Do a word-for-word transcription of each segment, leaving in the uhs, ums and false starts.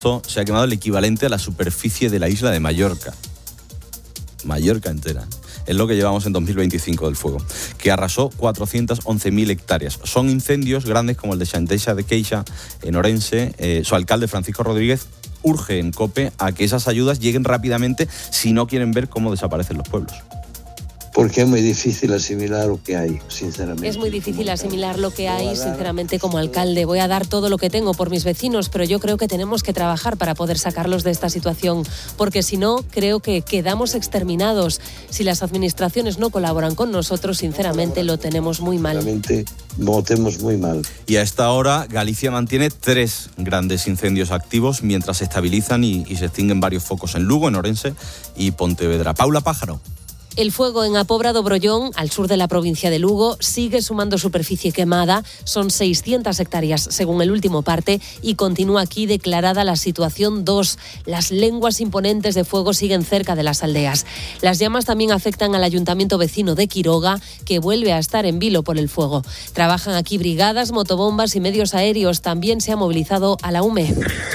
se ha quemado el equivalente a la superficie de la isla de Mallorca. Mallorca entera. Es lo que llevamos en dos mil veinticinco del fuego, que arrasó cuatrocientas once mil hectáreas. Son incendios grandes como el de Xanteixa de Queixa, en Orense. Eh, su alcalde, Francisco Rodríguez, urge en COPE a que esas ayudas lleguen rápidamente si no quieren ver cómo desaparecen los pueblos. Porque es muy difícil asimilar lo que hay, sinceramente. Es muy difícil asimilar lo que hay, sinceramente, como alcalde. Voy a dar todo lo que tengo por mis vecinos, pero yo creo que tenemos que trabajar para poder sacarlos de esta situación, porque si no, creo que quedamos exterminados. Si las administraciones no colaboran con nosotros, sinceramente, lo tenemos muy mal. Sinceramente, votemos muy mal. Y a esta hora, Galicia mantiene tres grandes incendios activos, mientras se estabilizan y, y se extinguen varios focos en Lugo, en Orense y Pontevedra. Paula Pájaro. El fuego en Apobra do Brollón, al sur de la provincia de Lugo, sigue sumando superficie quemada. Son seiscientas hectáreas, según el último parte, y continúa aquí declarada la situación dos. Las lenguas imponentes de fuego siguen cerca de las aldeas. Las llamas también afectan al ayuntamiento vecino de Quiroga, que vuelve a estar en vilo por el fuego. Trabajan aquí brigadas, motobombas y medios aéreos. También se ha movilizado a la U M E.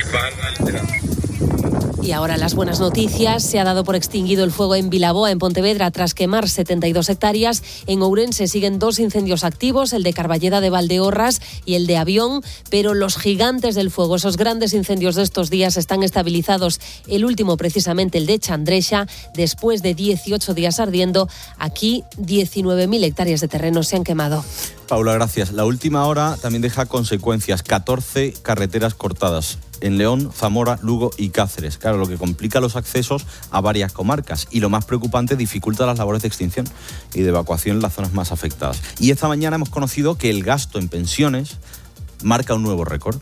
Y ahora las buenas noticias. Se ha dado por extinguido el fuego en Vilaboa, en Pontevedra, tras quemar setenta y dos hectáreas. En Ourense siguen dos incendios activos, el de Carballeda de Valdeorras y el de Avión, pero los gigantes del fuego, esos grandes incendios de estos días, están estabilizados. El último, precisamente, el de Chandrexa, después de dieciocho días ardiendo. Aquí, diecinueve mil hectáreas de terreno se han quemado. Paula, gracias. La última hora también deja consecuencias. catorce carreteras cortadas en León, Zamora, Lugo y Cáceres. Claro, lo que complica los accesos a varias comarcas y lo más preocupante, dificulta las labores de extinción y de evacuación en las zonas más afectadas. Y esta mañana hemos conocido que el gasto en pensiones marca un nuevo récord.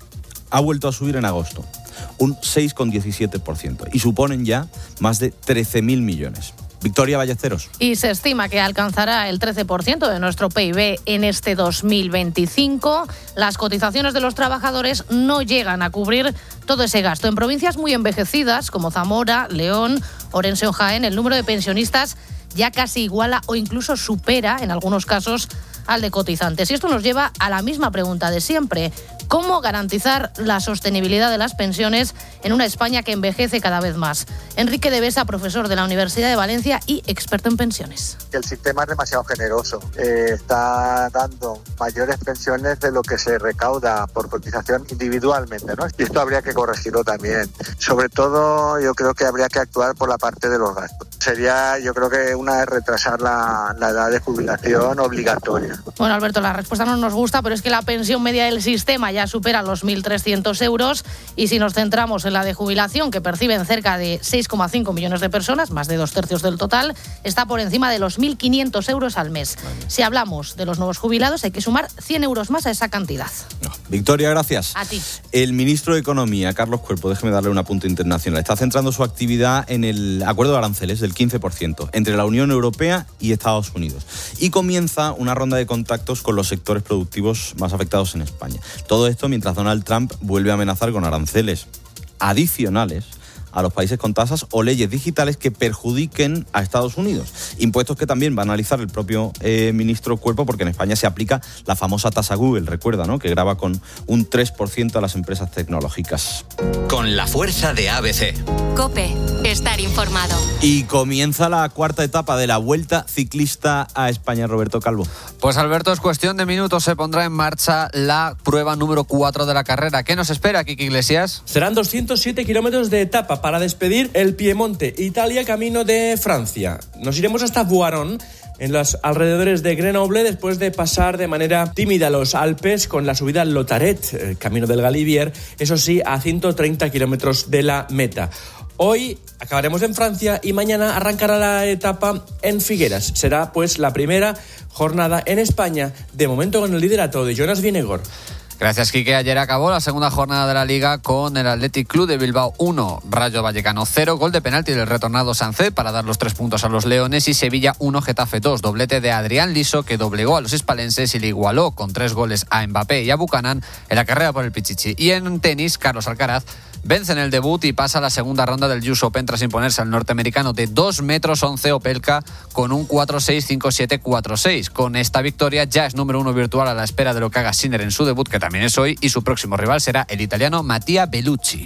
Ha vuelto a subir en agosto, un seis coma diecisiete por ciento, y suponen ya más de trece mil millones. Victoria Ballesteros. Y se estima que alcanzará el trece por ciento de nuestro P I B en este dos mil veinticinco. Las cotizaciones de los trabajadores no llegan a cubrir todo ese gasto. En provincias muy envejecidas como Zamora, León, Orense o Jaén, el número de pensionistas ya casi iguala o incluso supera, en algunos casos, al de cotizantes. Y esto nos lleva a la misma pregunta de siempre. ¿Cómo garantizar la sostenibilidad de las pensiones en una España que envejece cada vez más? Enrique de Besa, profesor de la Universidad de Valencia y experto en pensiones. El sistema es demasiado generoso. Eh, está dando mayores pensiones de lo que se recauda por cotización individualmente, ¿no? Y esto habría que corregirlo también. Sobre todo, yo creo que habría que actuar por la parte de los gastos. Sería, yo creo que una es retrasar la, la edad de jubilación obligatoria. Bueno, Alberto, la respuesta no nos gusta, pero es que la pensión media del sistema ya supera los mil trescientos euros, y si nos centramos en la de jubilación, que perciben cerca de seis coma cinco millones de personas, más de dos tercios del total, está por encima de los mil quinientos euros al mes. Si hablamos de los nuevos jubilados, hay que sumar cien euros más a esa cantidad. No. Victoria, gracias. A ti. El ministro de Economía, Carlos Cuerpo, déjeme darle un apunte internacional, está centrando su actividad en el acuerdo de aranceles del quince por ciento entre la Unión Europea y Estados Unidos. Y comienza una ronda de contactos con los sectores productivos más afectados en España. Todo esto mientras Donald Trump vuelve a amenazar con aranceles adicionales a los países con tasas o leyes digitales que perjudiquen a Estados Unidos. Impuestos que también va a analizar el propio eh, ministro Cuerpo, porque en España se aplica la famosa tasa Google, recuerda, ¿no?, que grava con un tres por ciento a las empresas tecnológicas. Con la fuerza de A B C. COPE, estar informado. Y comienza la cuarta etapa de la Vuelta Ciclista a España, Roberto Calvo. Pues Alberto, es cuestión de minutos, se pondrá en marcha la prueba número cuatro de la carrera. ¿Qué nos espera, Kiki Iglesias? Serán doscientos siete kilómetros de etapa para despedir el Piemonte, Italia, camino de Francia. Nos iremos hasta Voiron, en los alrededores de Grenoble, después de pasar de manera tímida los Alpes con la subida al Lotaret, el camino del Galibier, eso sí, a ciento treinta kilómetros de la meta. Hoy acabaremos en Francia y mañana arrancará la etapa en Figueras. Será pues la primera jornada en España, de momento con el liderato de Jonas Vingegaard. Gracias, Quique. Ayer acabó la segunda jornada de la Liga con el Athletic Club de Bilbao uno, Rayo Vallecano cero, gol de penalti del retornado Sancet para dar los tres puntos a los leones, y Sevilla uno, Getafe dos, doblete de Adrián Liso, que doblegó a los hispalenses y le igualó con tres goles a Mbappé y a Buchanan en la carrera por el Pichichi. Y en tenis, Carlos Alcaraz vence en el debut y pasa a la segunda ronda del U S Open tras imponerse al norteamericano de dos metros once Opelka con un cuatro seis, cinco siete, cuatro seis. Con esta victoria ya es número uno virtual a la espera de lo que haga Sinner en su debut, que también es hoy, y su próximo rival será el italiano Mattia Bellucci.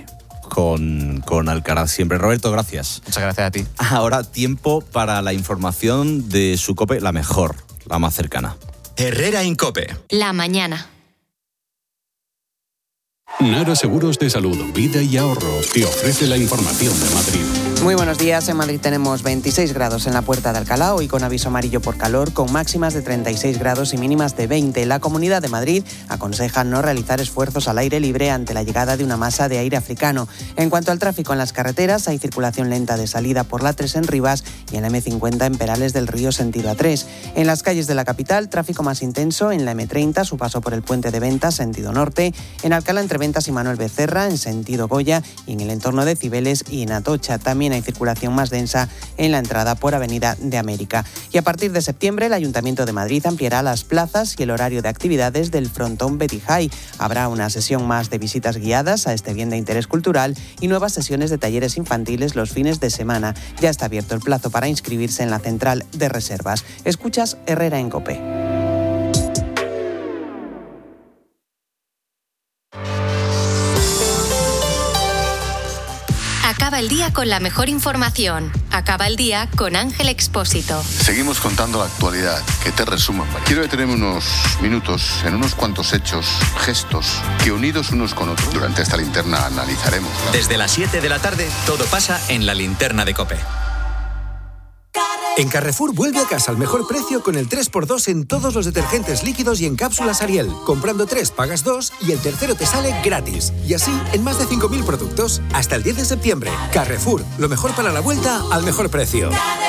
con, con Alcaraz siempre. Roberto, gracias. Muchas gracias a ti. Ahora tiempo para la información de su COPE, la mejor, la más cercana. Herrera Incope. La mañana. Nara Seguros de Salud, Vida y Ahorro te ofrece la información de Madrid. Muy buenos días. En Madrid tenemos veintiséis grados en la Puerta de Alcalá, hoy con aviso amarillo por calor, con máximas de treinta y seis grados y mínimas de veinte. La Comunidad de Madrid aconseja no realizar esfuerzos al aire libre ante la llegada de una masa de aire africano. En cuanto al tráfico en las carreteras, hay circulación lenta de salida por la tres en Rivas y en la eme cincuenta en Perales del Río sentido A tres. En las calles de la capital, tráfico más intenso en la eme treinta, su paso por el Puente de Ventas, sentido norte, en Alcalá entre Ventas y Manuel Becerra, en sentido Goya, y en el entorno de Cibeles y en Atocha. También hay circulación más densa en la entrada por Avenida de América. Y a partir de septiembre, el Ayuntamiento de Madrid ampliará las plazas y el horario de actividades del frontón Betty High. Habrá una sesión más de visitas guiadas a este bien de interés cultural y nuevas sesiones de talleres infantiles los fines de semana. Ya está abierto el plazo para inscribirse en la central de reservas. Escuchas Herrera en COPE. Acaba el día con la mejor información. Acaba el día con Ángel Expósito. Seguimos contando la actualidad, que te resuman. Quiero detenerme unos minutos en unos cuantos hechos, gestos, que unidos unos con otros, durante esta linterna analizaremos. Desde las siete de la tarde, todo pasa en la linterna de COPE. En Carrefour vuelve a casa al mejor precio con el tres por dos en todos los detergentes líquidos y en cápsulas Ariel. Comprando tres pagas dos y el tercero te sale gratis. Y así en más de cinco mil productos hasta el diez de septiembre. Carrefour, lo mejor para la vuelta al mejor precio.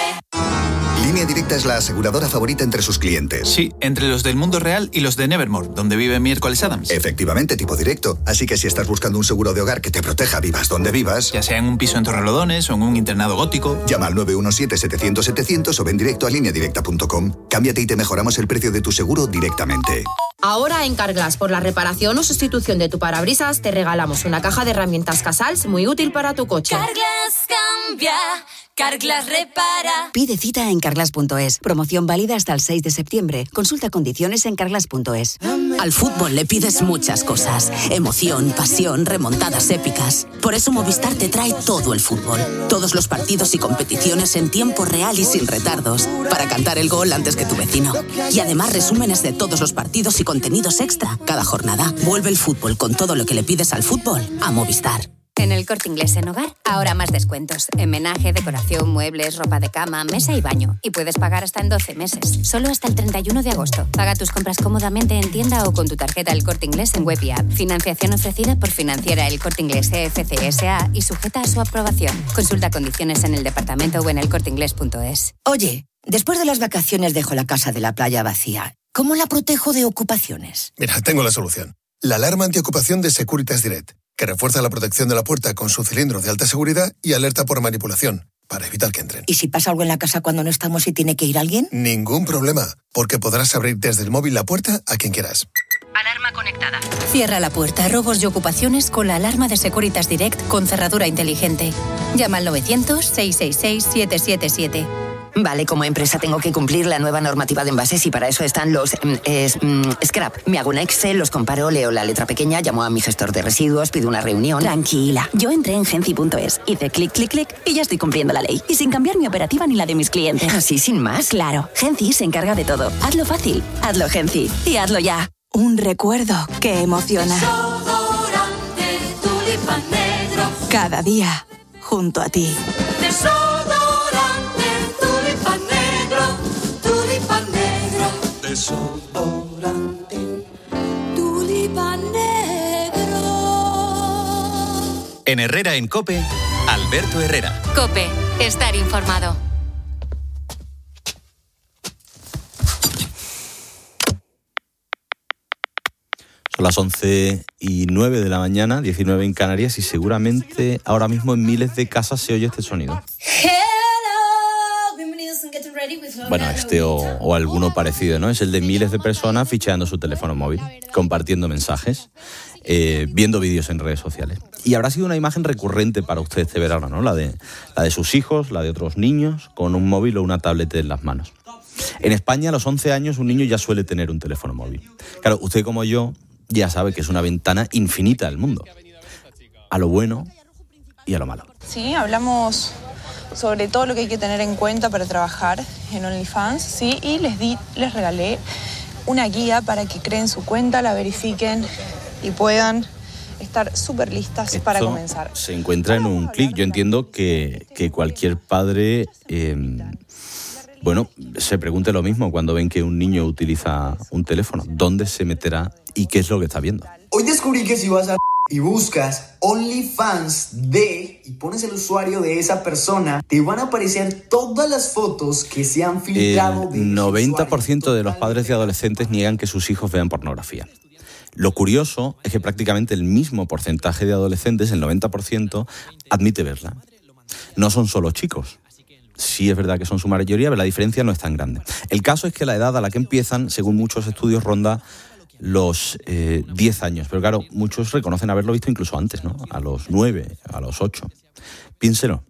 Línea Directa es la aseguradora favorita entre sus clientes. Sí, entre los del mundo real y los de Nevermore, donde vive Miércoles Adams. Efectivamente, tipo directo. Así que si estás buscando un seguro de hogar que te proteja vivas donde vivas, ya sea en un piso en Torrelodones o en un internado gótico, llama al nueve uno siete, setecientos, setecientos o ven directo a línea directa punto com. Cámbiate y te mejoramos el precio de tu seguro directamente. Ahora en Carglass, por la reparación o sustitución de tu parabrisas, te regalamos una caja de herramientas Casals muy útil para tu coche. Carglass cambia, Carglass repara. Pide cita en carglass punto es. Promoción válida hasta el seis de septiembre. Consulta condiciones en carglass punto es. Al fútbol le pides muchas cosas. Emoción, pasión, remontadas épicas. Por eso Movistar te trae todo el fútbol. Todos los partidos y competiciones en tiempo real y sin retardos. Para cantar el gol antes que tu vecino. Y además resúmenes de todos los partidos y contenidos extra cada jornada. Vuelve el fútbol con todo lo que le pides al fútbol a Movistar. En el Corte Inglés en Hogar, ahora más descuentos. En menaje, decoración, muebles, ropa de cama, mesa y baño. Y puedes pagar hasta en doce meses. Solo hasta el treinta y uno de agosto. Paga tus compras cómodamente en tienda o con tu tarjeta El Corte Inglés en web y app. Financiación ofrecida por Financiera El Corte Inglés C F C S A y sujeta a su aprobación. Consulta condiciones en el departamento o en el corte inglés punto es. Oye, después de las vacaciones dejo la casa de la playa vacía. ¿Cómo la protejo de ocupaciones? Mira, tengo la solución. La alarma antiocupación de Securitas Direct, que refuerza la protección de la puerta con su cilindro de alta seguridad y alerta por manipulación, para evitar que entren. ¿Y si pasa algo en la casa cuando no estamos y tiene que ir alguien? Ningún problema, porque podrás abrir desde el móvil la puerta a quien quieras. Alarma conectada. Cierra la puerta a robos y ocupaciones con la alarma de Securitas Direct con cerradura inteligente. Llama al novecientos, seiscientos sesenta y seis, siete siete siete. Vale, como empresa tengo que cumplir la nueva normativa de envases y para eso están los mm, es, mm, scrap. Me hago un Excel, los comparo, leo la letra pequeña, llamo a mi gestor de residuos, pido una reunión. Tranquila, yo entré en genci punto es, hice clic, clic, clic y ya estoy cumpliendo la ley. Y sin cambiar mi operativa ni la de mis clientes. ¿Así sin más? Claro, Genci se encarga de todo. Hazlo fácil, hazlo Genci y hazlo ya. Un recuerdo que emociona. Desodorante Tulipán Negro. Cada día, junto a ti. Desodorante Tulipán Negro. Tulipán Negro. Desodorante Tulipán Negro. En Herrera en COPE, Alberto Herrera. COPE, estar informado. Son las once y nueve de la mañana, diecinueve en Canarias, y seguramente ahora mismo en miles de casas se oye este sonido. Bueno, este o, o alguno parecido, ¿no? Es el de miles de personas ficheando su teléfono móvil, compartiendo mensajes, eh, viendo vídeos en redes sociales. Y habrá sido una imagen recurrente para usted este verano, ¿no? La de, la de sus hijos, la de otros niños, con un móvil o una tablet en las manos. En España, a los once años, un niño ya suele tener un teléfono móvil. Claro, usted como yo ya sabe que es una ventana infinita al mundo. A lo bueno y a lo malo. Sí, hablamos sobre todo lo que hay que tener en cuenta para trabajar en OnlyFans, sí, y les di, les regalé una guía para que creen su cuenta, la verifiquen y puedan estar súper listas Esto para comenzar. Se encuentra en un clic. Yo entiendo que, que cualquier padre, eh, bueno, se pregunte lo mismo cuando ven que un niño utiliza un teléfono. ¿Dónde se meterá y qué es lo que está viendo? Hoy descubrí que si vas a y buscas OnlyFans de y pones el usuario de esa persona, te van a aparecer todas las fotos que se han filtrado. El noventa por ciento de los padres de adolescentes niegan que sus hijos vean pornografía. Lo curioso es que prácticamente el mismo porcentaje de adolescentes, el noventa por ciento, admite verla. No son solo chicos. Sí es verdad que son su mayoría, pero la diferencia no es tan grande. El caso es que la edad a la que empiezan, según muchos estudios, ronda los eh, diez años. Pero claro, muchos reconocen haberlo visto incluso antes, ¿no? A los nueve, a los ocho. Piénselo.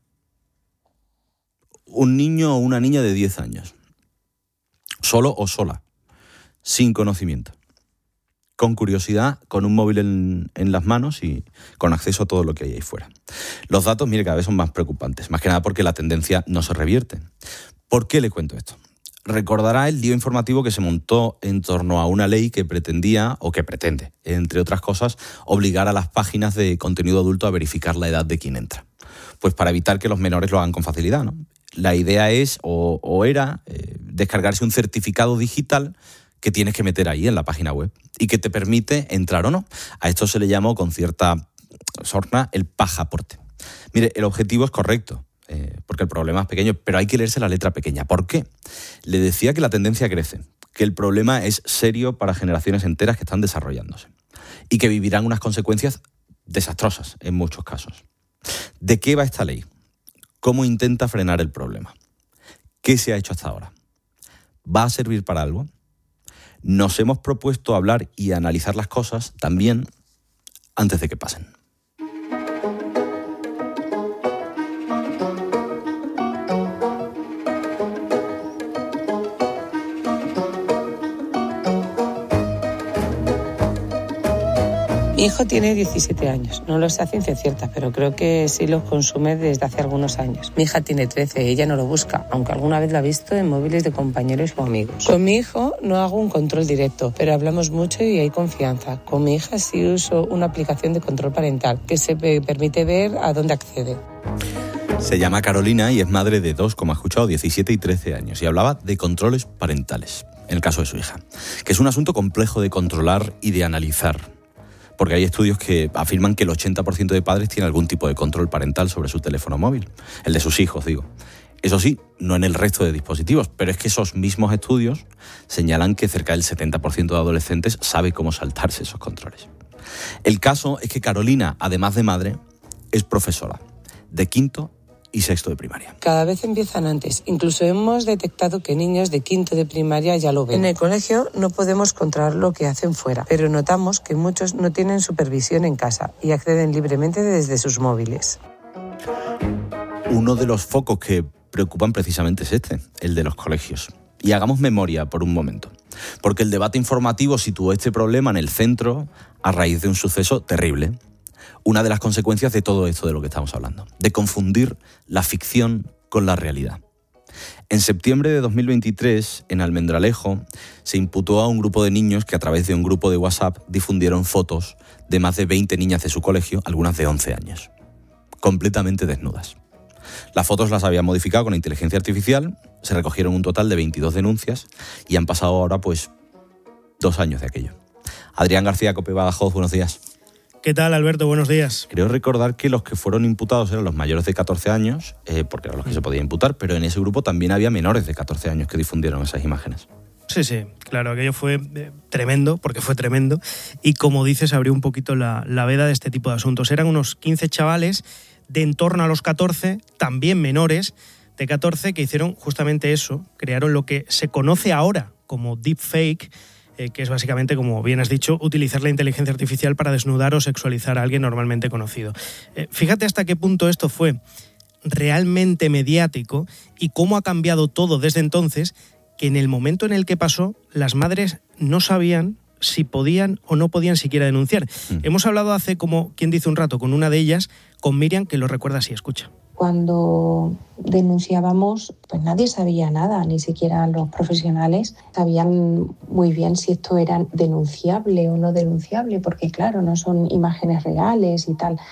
Un niño o una niña de diez años. Solo o sola. Sin conocimiento. Con curiosidad, con un móvil en, en las manos y con acceso a todo lo que hay ahí fuera. Los datos, mire, cada vez son más preocupantes. Más que nada porque la tendencia no se revierte. ¿Por qué le cuento esto? Recordará el lío informativo que se montó en torno a una ley que pretendía, o que pretende, entre otras cosas, obligar a las páginas de contenido adulto a verificar la edad de quien entra. Pues para evitar que los menores lo hagan con facilidad, ¿no? La idea es, o, o era, eh, descargarse un certificado digital que tienes que meter ahí en la página web y que te permite entrar o no. A esto se le llamó con cierta sorna el pajaporte. Mire, el objetivo es correcto. Eh, porque el problema es pequeño, pero hay que leerse la letra pequeña. ¿Por qué? Le decía que la tendencia crece, que el problema es serio para generaciones enteras que están desarrollándose y que vivirán unas consecuencias desastrosas en muchos casos. ¿De qué va esta ley? ¿Cómo intenta frenar el problema? ¿Qué se ha hecho hasta ahora? ¿Va a servir para algo? Nos hemos propuesto hablar y analizar las cosas también antes de que pasen. Mi hijo tiene diecisiete años, no lo sé a ciencia cierta, pero creo que sí los consume desde hace algunos años. Mi hija tiene trece, ella no lo busca, aunque alguna vez lo ha visto en móviles de compañeros o amigos. Con mi hijo no hago un control directo, pero hablamos mucho y hay confianza. Con mi hija sí uso una aplicación de control parental que se permite ver a dónde accede. Se llama Carolina y es madre de dos, como ha escuchado, diecisiete y trece años, y hablaba de controles parentales, en el caso de su hija, que es un asunto complejo de controlar y de analizar. Porque hay estudios que afirman que el ochenta por ciento de padres tiene algún tipo de control parental sobre su teléfono móvil. El de sus hijos, digo. Eso sí, no en el resto de dispositivos, pero es que esos mismos estudios señalan que cerca del setenta por ciento de adolescentes sabe cómo saltarse esos controles. El caso es que Carolina, además de madre, es profesora de quinto y sexto de primaria. Cada vez empiezan antes. Incluso hemos detectado que niños de quinto de primaria ya lo ven. En el colegio no podemos controlar lo que hacen fuera, pero notamos que muchos no tienen supervisión en casa y acceden libremente desde sus móviles. Uno de los focos que preocupan precisamente es este, el de los colegios. Y hagamos memoria por un momento, porque el debate informativo situó este problema en el centro a raíz de un suceso terrible. Una de las consecuencias de todo esto de lo que estamos hablando, de confundir la ficción con la realidad. En septiembre de dos mil veintitrés, en Almendralejo, se imputó a un grupo de niños que a través de un grupo de WhatsApp difundieron fotos de más de veinte niñas de su colegio, algunas de once años, completamente desnudas. Las fotos las habían modificado con inteligencia artificial, se recogieron un total de veintidós denuncias y han pasado ahora pues dos años de aquello. Adrián García, COPE Badajoz, buenos días. ¿Qué tal, Alberto? Buenos días. Creo recordar que los que fueron imputados eran los mayores de catorce años, eh, porque eran los que se podía imputar, pero en ese grupo también había menores de catorce años que difundieron esas imágenes. Sí, sí, claro, aquello fue eh, tremendo, porque fue tremendo, y como dices, abrió un poquito la, la veda de este tipo de asuntos. Eran unos quince chavales de en torno a los catorce, también menores de catorce, que hicieron justamente eso, crearon lo que se conoce ahora como deepfake, Eh, que es básicamente, como bien has dicho, utilizar la inteligencia artificial para desnudar o sexualizar a alguien normalmente conocido. Eh, fíjate hasta qué punto esto fue realmente mediático y cómo ha cambiado todo desde entonces, que en el momento en el que pasó, las madres no sabían si podían o no podían siquiera denunciar. Mm. Hemos hablado hace, como quien dice un rato, con una de ellas, con Miriam, que lo recuerda así, escucha. Cuando denunciábamos, pues nadie sabía nada, ni siquiera los profesionales sabían muy bien si esto era denunciable o no denunciable, porque claro, no son imágenes reales y tal.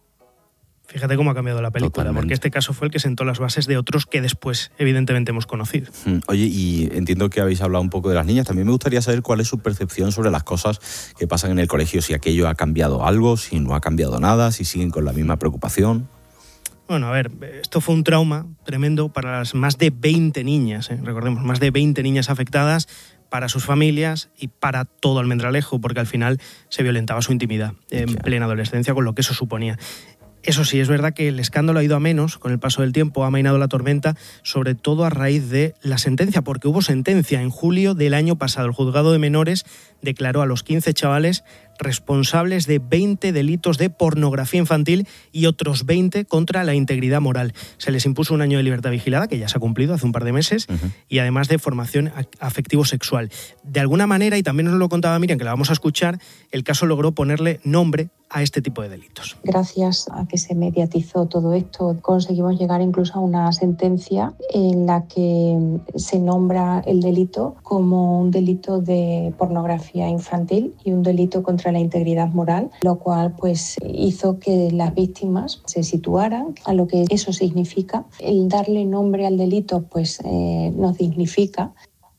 Fíjate cómo ha cambiado la película, Totalmente. Porque este caso fue el que sentó las bases de otros que después, evidentemente, hemos conocido. Oye, y entiendo que habéis hablado un poco de las niñas. También me gustaría saber cuál es su percepción sobre las cosas que pasan en el colegio, si aquello ha cambiado algo, si no ha cambiado nada, si siguen con la misma preocupación. Bueno, a ver, esto fue un trauma tremendo para las más de veinte niñas, ¿eh? Recordemos, más de veinte niñas afectadas, para sus familias y para todo Almendralejo, porque al final se violentaba su intimidad en sí. plena adolescencia, con lo que eso suponía. Eso sí, es verdad que el escándalo ha ido a menos con el paso del tiempo, ha amainado la tormenta, sobre todo a raíz de la sentencia, porque hubo sentencia en julio del año pasado. El juzgado de menores declaró a los quince chavales responsables de veinte delitos de pornografía infantil y otros veinte contra la integridad moral. Se les impuso un año de libertad vigilada, que ya se ha cumplido hace un par de meses, uh-huh. y además de formación afectivo-sexual. De alguna manera, y también nos lo contaba Miriam, que la vamos a escuchar, el caso logró ponerle nombre a este tipo de delitos. Gracias a que se mediatizó todo esto, conseguimos llegar incluso a una sentencia en la que se nombra el delito como un delito de pornografía infantil y un delito contra la integridad moral, lo cual pues hizo que las víctimas se situaran a lo que eso significa. El darle nombre al delito pues eh, nos dignifica.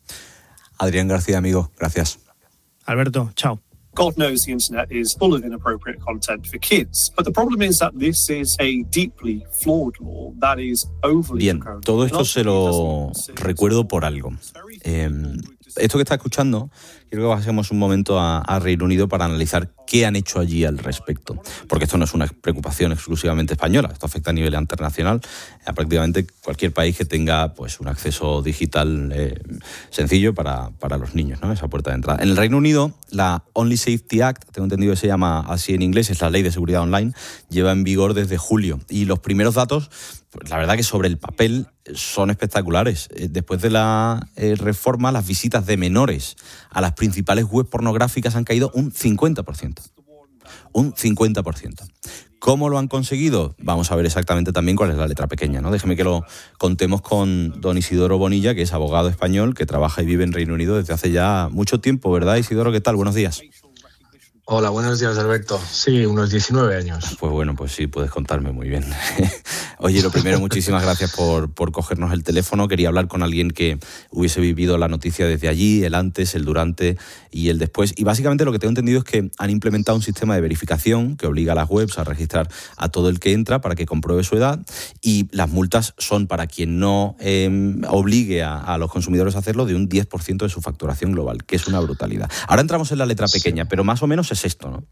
Adrián García, amigo, gracias. Alberto, chao. God knows the internet is full of inappropriate content for kids, but the problem is that this is a deeply flawed law that is overly Bien, todo esto se lo recuerdo por algo. Eh, esto que está escuchando, quiero que pasemos un momento a, a Reino Unido para analizar qué han hecho allí al respecto. Porque esto no es una preocupación exclusivamente española, esto afecta a nivel internacional a prácticamente cualquier país que tenga pues un acceso digital eh, sencillo para, para los niños, ¿no? Esa puerta de entrada. En el Reino Unido, la Only Safety Act, tengo entendido que se llama así en inglés, es la Ley de Seguridad Online, lleva en vigor desde julio. Y los primeros datos, pues la verdad que sobre el papel son espectaculares. Después de la eh, reforma, las visitas de menores a las principales webs pornográficas han caído un cincuenta por ciento. Un cincuenta por ciento. ¿Cómo lo han conseguido? Vamos a ver exactamente también cuál es la letra pequeña, ¿no? Déjeme que lo contemos con don Isidoro Bonilla, que es abogado español, que trabaja y vive en Reino Unido desde hace ya mucho tiempo, ¿verdad, Isidoro? ¿Qué tal? Buenos días. Hola, buenos días, Alberto. Sí, unos diecinueve años. Pues bueno, pues sí, puedes contarme muy bien. Oye, lo primero, muchísimas gracias por, por cogernos el teléfono. Quería hablar con alguien que hubiese vivido la noticia desde allí, el antes, el durante y el después. Y básicamente lo que tengo entendido es que han implementado un sistema de verificación que obliga a las webs a registrar a todo el que entra para que compruebe su edad, y las multas son para quien no eh, obligue a, a los consumidores a hacerlo de un diez por ciento de su facturación global, que es una brutalidad. Ahora entramos en la letra pequeña, sí. Pero más o menos es esto, ¿no?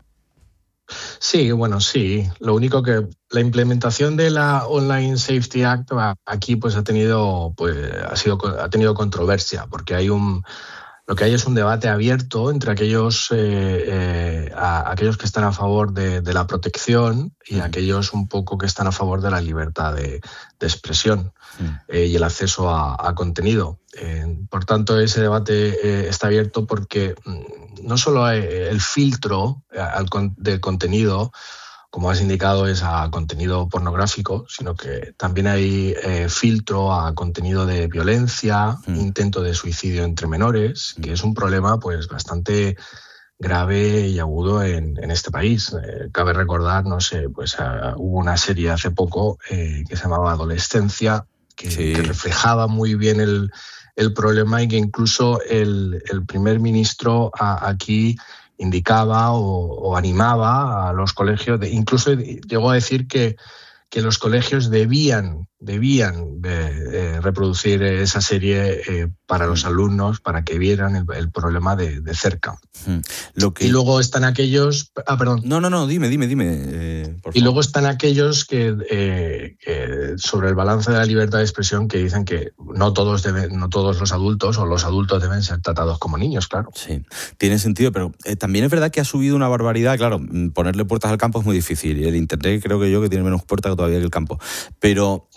Sí, bueno, sí. Lo único que la implementación de la Online Safety Act aquí pues ha tenido pues ha sido ha tenido controversia, porque hay un lo que hay es un debate abierto entre aquellos eh, eh, a, aquellos que están a favor de, de la protección y aquellos un poco que están a favor de la libertad de, de expresión sí. eh, y el acceso a, a contenido. Eh, por tanto, ese debate eh, está abierto porque no solo el filtro al, del contenido, como has indicado, es a contenido pornográfico, sino que también hay eh, filtro a contenido de violencia, mm. intento de suicidio entre menores, que es un problema pues bastante grave y agudo en, en este país. Eh, cabe recordar, no sé, pues uh, hubo una serie hace poco eh, que se llamaba Adolescencia, que, sí. que reflejaba muy bien el, el problema, y que incluso el, el primer ministro a, aquí indicaba o, o animaba a los colegios, de, incluso llegó a decir que, que los colegios debían, debían de, de reproducir esa serie eh, para los alumnos, para que vieran el, el problema de, de cerca. Lo que... Y luego están aquellos... Ah, perdón. No, no, no, dime, dime, dime. Eh, por y luego están aquellos que, eh, que sobre el balance de la libertad de expresión, que dicen que no todos deben, no todos los adultos o los adultos deben ser tratados como niños, claro. Sí, tiene sentido, pero eh, también es verdad que ha subido una barbaridad. Claro, ponerle puertas al campo es muy difícil, y el internet creo que yo que tiene menos puertas todavía que el campo. Pero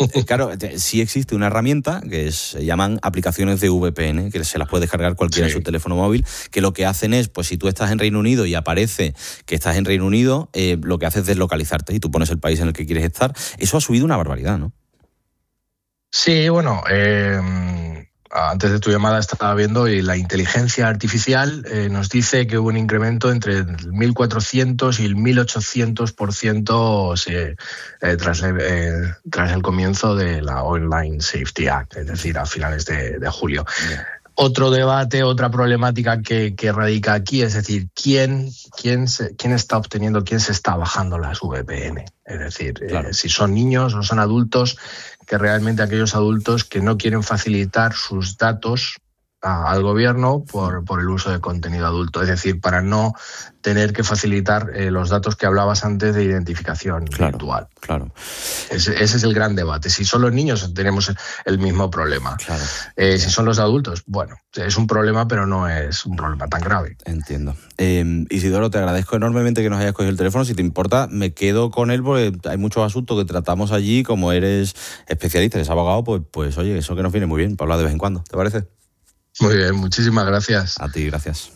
claro, sí existe una herramienta que es, se llaman aplicaciones de V P N, que se las puede descargar cualquiera sí. en su teléfono móvil, que lo que hacen es, pues si tú estás en Reino Unido y aparece que estás en Reino Unido, eh, lo que hace es deslocalizarte y tú pones el país en el que quieres estar. Eso ha subido una barbaridad, ¿no? Sí, bueno, eh, antes de tu llamada estaba viendo y la inteligencia artificial eh, nos dice que hubo un incremento entre el mil cuatrocientos y el mil ochocientos por ciento sí, eh, tras, eh, tras el comienzo de la Online Safety Act, es decir, a finales de, de julio. Yeah. Otro debate, otra problemática que, que radica aquí, es decir, ¿quién, quién, se, quién está obteniendo, quién se está bajando las V P N? Es decir, claro. eh, si son niños o son adultos, que realmente aquellos adultos que no quieren facilitar sus datos a, al gobierno por, por el uso de contenido adulto. Es decir, para no tener que facilitar eh, los datos que hablabas antes de identificación claro, virtual. Claro. Ese, ese es el gran debate. Si son los niños, tenemos el mismo problema. Claro. Eh, si son los adultos, bueno, es un problema, pero no es un problema tan grave. Entiendo. Eh, Isidoro, te agradezco enormemente que nos hayas cogido el teléfono. Si te importa, me quedo con él porque hay muchos asuntos que tratamos allí. Como eres especialista, eres abogado, pues, pues oye, eso que nos viene muy bien para hablar de vez en cuando. ¿Te parece? Muy bien, muchísimas gracias. A ti, gracias.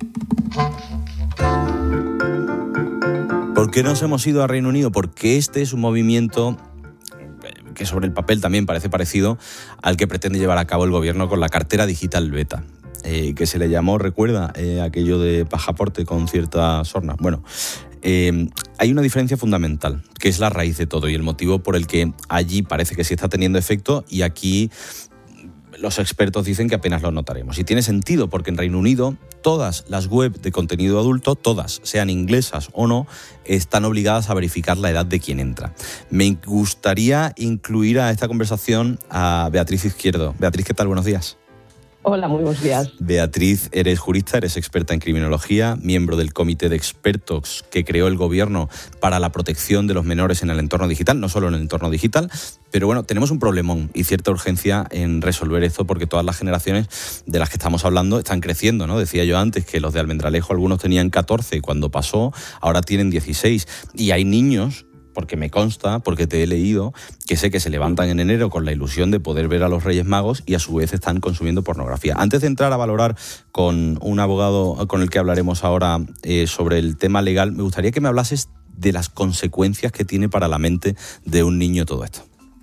¿Por qué nos hemos ido a Reino Unido? Porque este es un movimiento que sobre el papel también parece parecido al que pretende llevar a cabo el gobierno con la cartera digital beta, eh, que se le llamó, recuerda, eh, aquello de pasaporte con cierta sorna. Bueno, eh, hay una diferencia fundamental, que es la raíz de todo y el motivo por el que allí parece que sí está teniendo efecto y aquí los expertos dicen que apenas lo notaremos. Y tiene sentido, porque en Reino Unido todas las web de contenido adulto, todas, sean inglesas o no, están obligadas a verificar la edad de quien entra. Me gustaría incluir a esta conversación a Beatriz Izquierdo. Beatriz, ¿qué tal? Buenos días. Hola, muy buenos días. Beatriz, eres jurista, eres experta en criminología, miembro del comité de expertos que creó el gobierno para la protección de los menores en el entorno digital, no solo en el entorno digital, pero bueno, tenemos un problemón y cierta urgencia en resolver esto porque todas las generaciones de las que estamos hablando están creciendo, ¿no? Decía yo antes que los de Almendralejo algunos tenían catorce cuando pasó, ahora tienen dieciséis y hay niños, porque me consta, porque te he leído, que sé que se levantan en enero con la ilusión de poder ver a los Reyes Magos y a su vez están consumiendo pornografía. Antes de entrar a valorar con un abogado con el que hablaremos ahora eh, sobre el tema legal, me gustaría que me hablases de las consecuencias que tiene para la mente de un niño todo esto.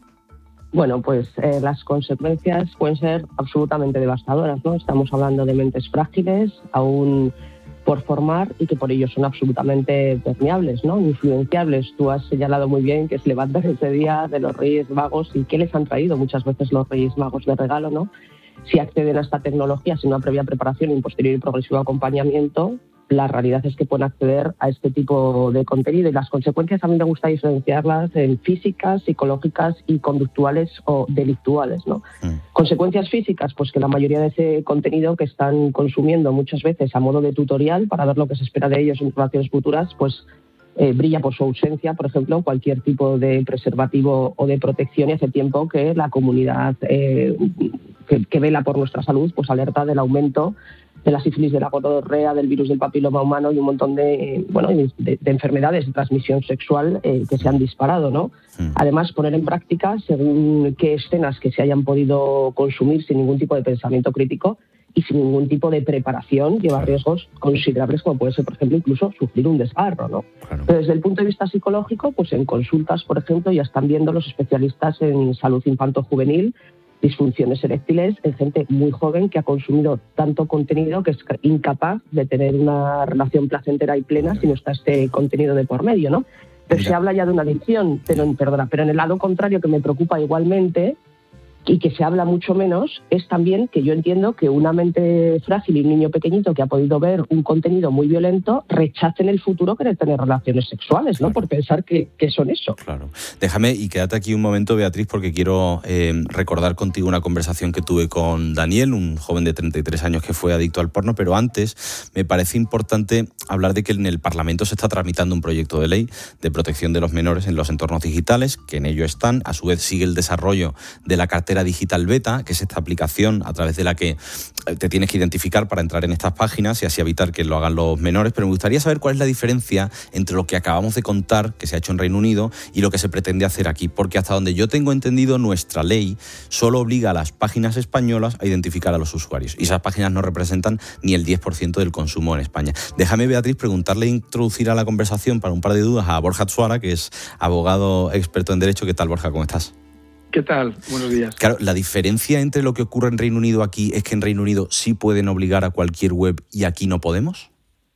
Bueno, pues eh, las consecuencias pueden ser absolutamente devastadoras, ¿no? Estamos hablando de mentes frágiles, aún por formar y que por ello son absolutamente permeables, ¿no? Influenciables. Tú has señalado muy bien que se levantan ese día de los Reyes Magos y qué les han traído muchas veces los Reyes Magos de regalo, ¿no? Si acceden a esta tecnología sin una previa preparación y un posterior y progresivo acompañamiento, la realidad es que pueden acceder a este tipo de contenido y las consecuencias a mí me gusta diferenciarlas en físicas, psicológicas y conductuales o delictuales, ¿no? Mm. Consecuencias físicas, pues que la mayoría de ese contenido que están consumiendo muchas veces a modo de tutorial para ver lo que se espera de ellos en relaciones futuras, pues eh, brilla por su ausencia, por ejemplo, cualquier tipo de preservativo o de protección y hace tiempo que la comunidad eh, que, que vela por nuestra salud pues alerta del aumento de la sífilis, de la gonorrea, del virus del papiloma humano y un montón de, bueno, de, de enfermedades de transmisión sexual eh, que se han disparado, ¿no? Mm. Además, poner en práctica según qué escenas que se hayan podido consumir sin ningún tipo de pensamiento crítico y sin ningún tipo de preparación lleva riesgos considerables como puede ser, por ejemplo, incluso sufrir un desgarro, ¿no? Claro. Pero desde el punto de vista psicológico, pues en consultas, por ejemplo, ya están viendo los especialistas en salud infanto-juvenil disfunciones eréctiles en gente muy joven que ha consumido tanto contenido que es incapaz de tener una relación placentera y plena si no está este contenido de por medio, ¿no? Pero Mira. Se habla ya de una adicción, pero, perdona, pero en el lado contrario que me preocupa igualmente y que se habla mucho menos es también que yo entiendo que una mente frágil y un niño pequeñito que ha podido ver un contenido muy violento rechace en el futuro querer tener relaciones sexuales, ¿no? Claro. Por pensar que, que son eso. Claro. Déjame y quédate aquí un momento, Beatriz, porque quiero eh, recordar contigo una conversación que tuve con Daniel, un joven de treinta y tres años que fue adicto al porno, pero antes me parece importante hablar de que en el Parlamento se está tramitando un proyecto de ley de protección de los menores en los entornos digitales, que en ello están, a su vez sigue el desarrollo de la cartera cartera digital beta, que es esta aplicación a través de la que te tienes que identificar para entrar en estas páginas y así evitar que lo hagan los menores. Pero me gustaría saber cuál es la diferencia entre lo que acabamos de contar, que se ha hecho en Reino Unido, y lo que se pretende hacer aquí. Porque hasta donde yo tengo entendido, nuestra ley solo obliga a las páginas españolas a identificar a los usuarios. Y esas páginas no representan ni el diez por ciento del consumo en España. Déjame, Beatriz, preguntarle e introducir a la conversación para un par de dudas a Borja Atsuara, que es abogado experto en Derecho. ¿Qué tal, Borja? ¿Cómo estás? ¿Qué tal? Buenos días. Claro, la diferencia entre lo que ocurre en Reino Unido aquí es que en Reino Unido sí pueden obligar a cualquier web y aquí no podemos.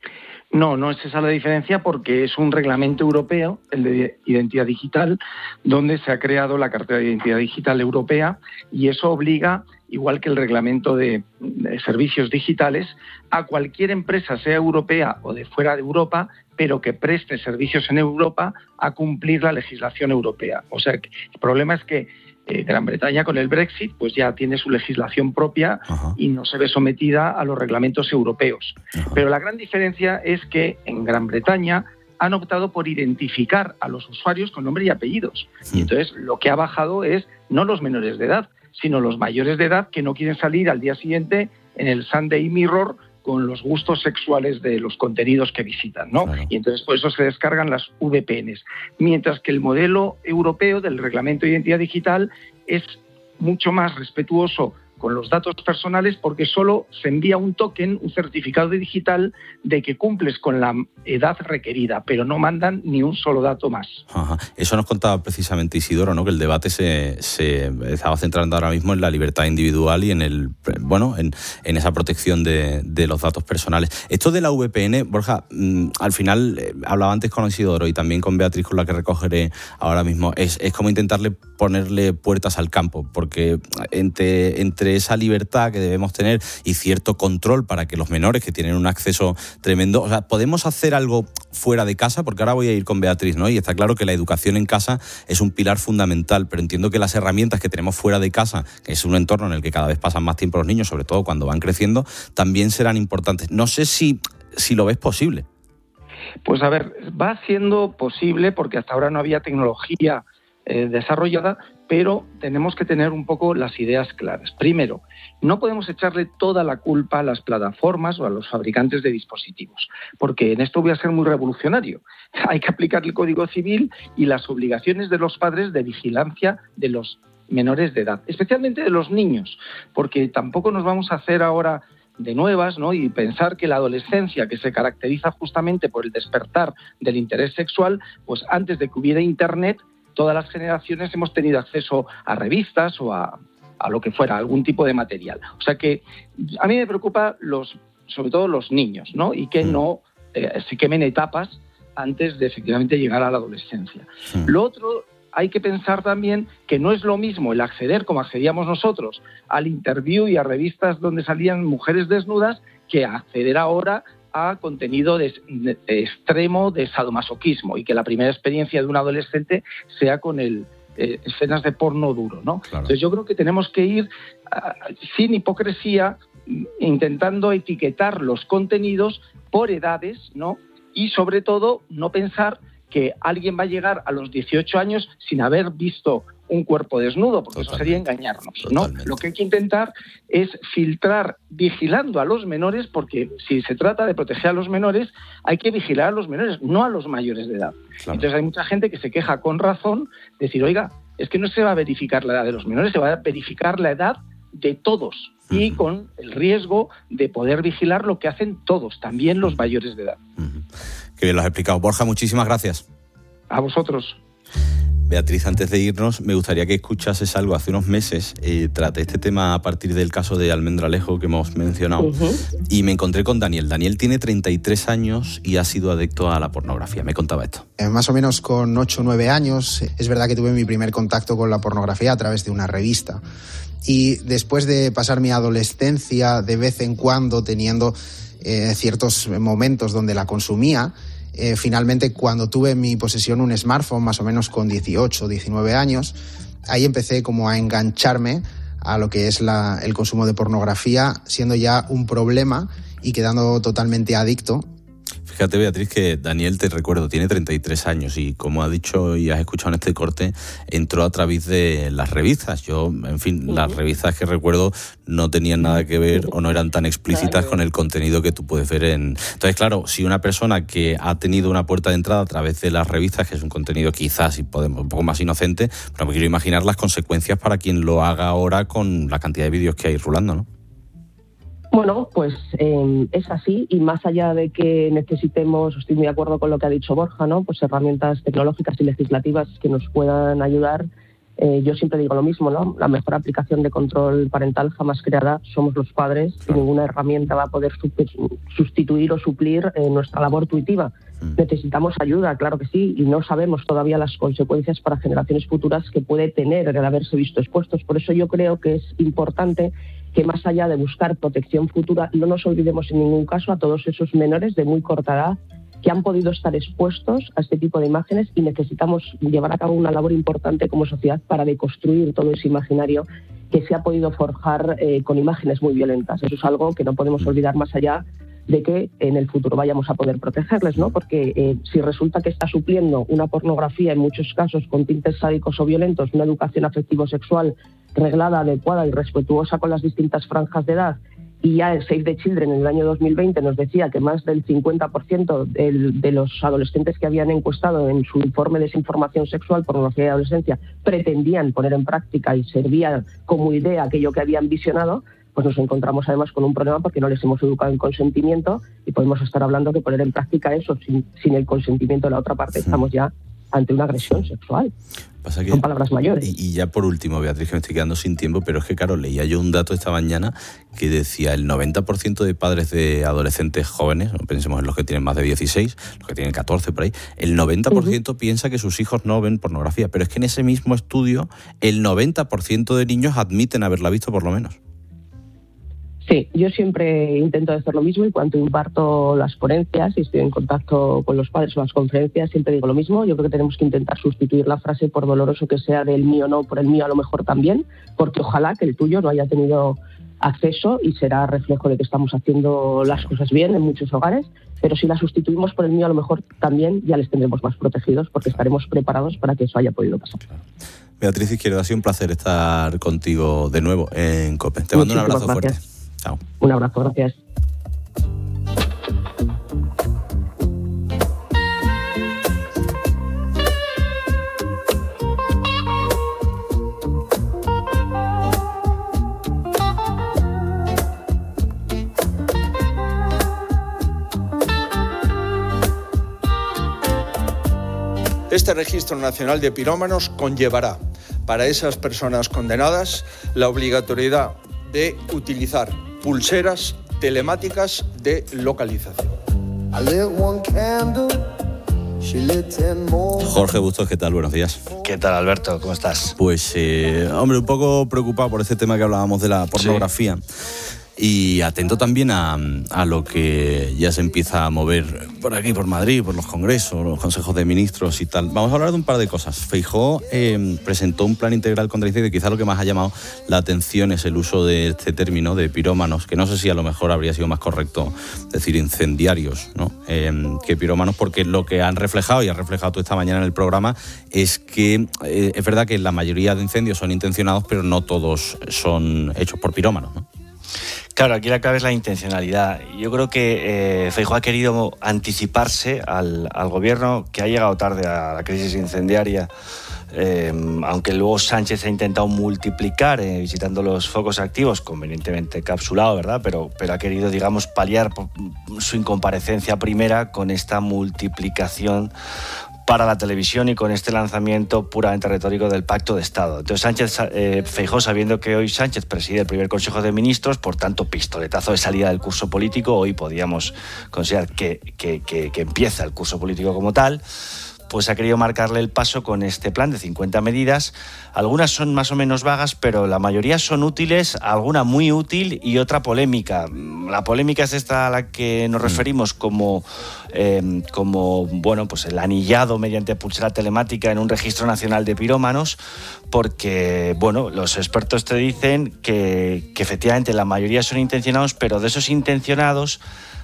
No, no es esa la diferencia, porque es un reglamento europeo, el de identidad digital, donde se ha creado la cartera de identidad digital europea, y eso obliga, igual que el reglamento de, de servicios digitales, a cualquier empresa, sea europea o de fuera de Europa, pero que preste servicios en Europa, a cumplir la legislación europea. O sea, el problema es que eh, Gran Bretaña, con el Brexit, pues ya tiene su legislación propia. Ajá. Y no se ve sometida a los reglamentos europeos. Ajá. Pero la gran diferencia es que en Gran Bretaña han optado por identificar a los usuarios con nombre y apellidos. Sí. Y entonces lo que ha bajado es no los menores de edad, sino los mayores de edad que no quieren salir al día siguiente en el Sunday Mirror con los gustos sexuales de los contenidos que visitan, ¿no? Claro. Y entonces por eso se descargan las V P Ns. Mientras que el modelo europeo del Reglamento de Identidad Digital es mucho más respetuoso con los datos personales, porque solo se envía un token, un certificado digital de que cumples con la edad requerida, pero no mandan ni un solo dato más. Ajá. Eso nos contaba precisamente Isidoro, ¿no? Que el debate se, se estaba centrando ahora mismo en la libertad individual y en el bueno en, en esa protección de, de los datos personales. Esto de la V P N, Borja, mmm, al final eh, hablaba antes con Isidoro y también con Beatriz, con la que recogeré ahora mismo, es, es como intentarle ponerle puertas al campo, porque entre, entre esa libertad que debemos tener y cierto control para que los menores, que tienen un acceso tremendo, o sea, ¿podemos hacer algo fuera de casa? Porque ahora voy a ir con Beatriz, ¿no? Y está claro que la educación en casa es un pilar fundamental, pero entiendo que las herramientas que tenemos fuera de casa, que es un entorno en el que cada vez pasan más tiempo los niños, sobre todo cuando van creciendo, también serán importantes. No sé si, si lo ves posible. Pues a ver, va siendo posible porque hasta ahora no había tecnología eh, desarrollada, pero tenemos que tener un poco las ideas claras. Primero, no podemos echarle toda la culpa a las plataformas o a los fabricantes de dispositivos, porque en esto voy a ser muy revolucionario. Hay que aplicar el Código Civil y las obligaciones de los padres de vigilancia de los menores de edad, especialmente de los niños, porque tampoco nos vamos a hacer ahora de nuevas, ¿no? Y pensar que la adolescencia, que se caracteriza justamente por el despertar del interés sexual, pues antes de que hubiera Internet, todas las generaciones hemos tenido acceso a revistas o a, a lo que fuera, algún tipo de material. O sea que a mí me preocupa los, sobre todo los niños, ¿no? Y que no eh, se quemen etapas antes de efectivamente llegar a la adolescencia. Sí. Lo otro, hay que pensar también que no es lo mismo el acceder, como accedíamos nosotros, al Interview y a revistas donde salían mujeres desnudas, que acceder ahora a contenido de, de, de extremo de sadomasoquismo, y que la primera experiencia de un adolescente sea con el, eh, escenas de porno duro, ¿no? Claro. Entonces yo creo que tenemos que ir uh, sin hipocresía, intentando etiquetar los contenidos por edades, ¿no? Y sobre todo no pensar que alguien va a llegar a los dieciocho años sin haber visto un cuerpo desnudo, porque Totalmente. Eso sería engañarnos, ¿no? Totalmente. Lo que hay que intentar es filtrar vigilando a los menores, porque si se trata de proteger a los menores, hay que vigilar a los menores, no a los mayores de edad. Claro. Entonces hay mucha gente que se queja con razón, de decir, oiga, es que no se va a verificar la edad de los menores, se va a verificar la edad de todos, uh-huh. y con el riesgo de poder vigilar lo que hacen todos, también los mayores de edad. Uh-huh. Qué bien lo has explicado. Borja, muchísimas gracias. A vosotros. Beatriz, antes de irnos, me gustaría que escuchases algo. Hace unos meses eh, traté este tema a partir del caso de Almendralejo que hemos mencionado, uh-huh. y me encontré con Daniel. Daniel tiene treinta y tres años y ha sido adicto a la pornografía. Me contaba esto. Eh, más o menos con ocho o nueve años, es verdad que tuve mi primer contacto con la pornografía a través de una revista. Y después de pasar mi adolescencia de vez en cuando teniendo eh, ciertos momentos donde la consumía, Eh, finalmente, cuando tuve en mi posesión un smartphone, más o menos con dieciocho o diecinueve años, ahí empecé como a engancharme a lo que es la, el consumo de pornografía, siendo ya un problema y quedando totalmente adicto. Fíjate, Beatriz, que Daniel, te recuerdo, tiene treinta y tres años y, como ha dicho y has escuchado en este corte, entró a través de las revistas. Yo, en fin, uh-huh. las revistas que recuerdo no tenían nada que ver o no eran tan explícitas con el contenido que tú puedes ver en... Entonces, claro, si una persona que ha tenido una puerta de entrada a través de las revistas, que es un contenido quizás y podemos, un poco más inocente, pero me quiero imaginar las consecuencias para quien lo haga ahora con la cantidad de vídeos que hay rulando, ¿no? Bueno, pues eh, es así, y más allá de que necesitemos, estoy muy de acuerdo con lo que ha dicho Borja, ¿no? Pues herramientas tecnológicas y legislativas que nos puedan ayudar. Eh, yo siempre digo lo mismo, ¿no? La mejor aplicación de control parental jamás creada somos los padres, y ninguna herramienta va a poder sustituir o suplir eh, nuestra labor tuitiva. Mm. Necesitamos ayuda, claro que sí, y no sabemos todavía las consecuencias para generaciones futuras que puede tener el haberse visto expuestos. Por eso yo creo que es importante que, más allá de buscar protección futura, no nos olvidemos en ningún caso a todos esos menores de muy corta edad que han podido estar expuestos a este tipo de imágenes, y necesitamos llevar a cabo una labor importante como sociedad para deconstruir todo ese imaginario que se ha podido forjar eh, con imágenes muy violentas. Eso es algo que no podemos olvidar, más allá de que en el futuro vayamos a poder protegerles, ¿no? Porque eh, si resulta que está supliendo una pornografía, en muchos casos con tintes sádicos o violentos, una educación afectivo-sexual reglada, adecuada y respetuosa con las distintas franjas de edad, y ya el Save the Children en el año dos mil veinte nos decía que más del cincuenta por ciento de, de los adolescentes que habían encuestado en su informe de desinformación sexual, pornografía y adolescencia, pretendían poner en práctica y servía como idea aquello que habían visionado, pues nos encontramos además con un problema porque no les hemos educado en consentimiento, y podemos estar hablando que poner en práctica eso sin, sin el consentimiento de la otra parte, estamos ya ante una agresión sexual. Pasa que, son palabras mayores. Y, y ya por último, Beatriz, que me estoy quedando sin tiempo, pero es que, claro, leía yo un dato esta mañana que decía el noventa por ciento de padres de adolescentes jóvenes, no pensemos en los que tienen más de dieciséis, los que tienen catorce por ahí, el noventa por ciento uh-huh. piensa que sus hijos no ven pornografía, pero es que en ese mismo estudio el noventa por ciento de niños admiten haberla visto por lo menos. Sí, yo siempre intento hacer lo mismo, y cuando imparto las ponencias y estoy en contacto con los padres o las conferencias, siempre digo lo mismo. Yo creo que tenemos que intentar sustituir la frase, por doloroso que sea, del mío no por el mío a lo mejor también, porque ojalá que el tuyo no haya tenido acceso, y será reflejo de que estamos haciendo las cosas bien en muchos hogares, pero si la sustituimos por el mío a lo mejor también, ya les tendremos más protegidos, porque estaremos preparados para que eso haya podido pasar. Beatriz Izquierdo, ha sido un placer estar contigo de nuevo en COPE. Te mando un abrazo gracias. fuerte. Chao. Un abrazo, gracias. Este registro nacional de pirómanos conllevará para esas personas condenadas la obligatoriedad de utilizar pulseras telemáticas de localización. Jorge Bustos, ¿qué tal? Buenos días. ¿Qué tal, Alberto? ¿Cómo estás? Pues, eh, hombre, un poco preocupado por este tema que hablábamos de la pornografía. Sí. Y atento también a, a lo que ya se empieza a mover por aquí, por Madrid, por los congresos, los consejos de ministros y tal. Vamos a hablar de un par de cosas. Feijóo eh, presentó un plan integral contra el incendio, y quizá lo que más ha llamado la atención es el uso de este término de pirómanos, que no sé si a lo mejor habría sido más correcto decir incendiarios, ¿no? Eh, que pirómanos, porque lo que han reflejado, y has reflejado tú esta mañana en el programa, es que eh, es verdad que la mayoría de incendios son intencionados, pero no todos son hechos por pirómanos, ¿no? Claro, aquí la clave es la intencionalidad. Yo creo que eh, Feijóo ha querido anticiparse al, al gobierno, que ha llegado tarde a la crisis incendiaria, eh, aunque luego Sánchez ha intentado multiplicar eh, visitando los focos activos, convenientemente capsulado, ¿verdad? Pero, pero ha querido, digamos, paliar su incomparecencia primera con esta multiplicación para la televisión y con este lanzamiento puramente retórico del Pacto de Estado. Entonces Sánchez, eh, Feijóo, sabiendo que hoy Sánchez preside el primer Consejo de Ministros, por tanto, pistoletazo de salida del curso político, hoy podríamos considerar que, que, que, que empieza el curso político como tal, pues ha querido marcarle el paso con este plan de cincuenta medidas. Algunas son más o menos vagas, pero la mayoría son útiles, alguna muy útil y otra polémica. La polémica es esta a la que nos referimos como, eh, como bueno, pues el anillado mediante pulsera telemática en un registro nacional de pirómanos, porque bueno, los expertos te dicen que, que efectivamente la mayoría son intencionados, pero de esos intencionados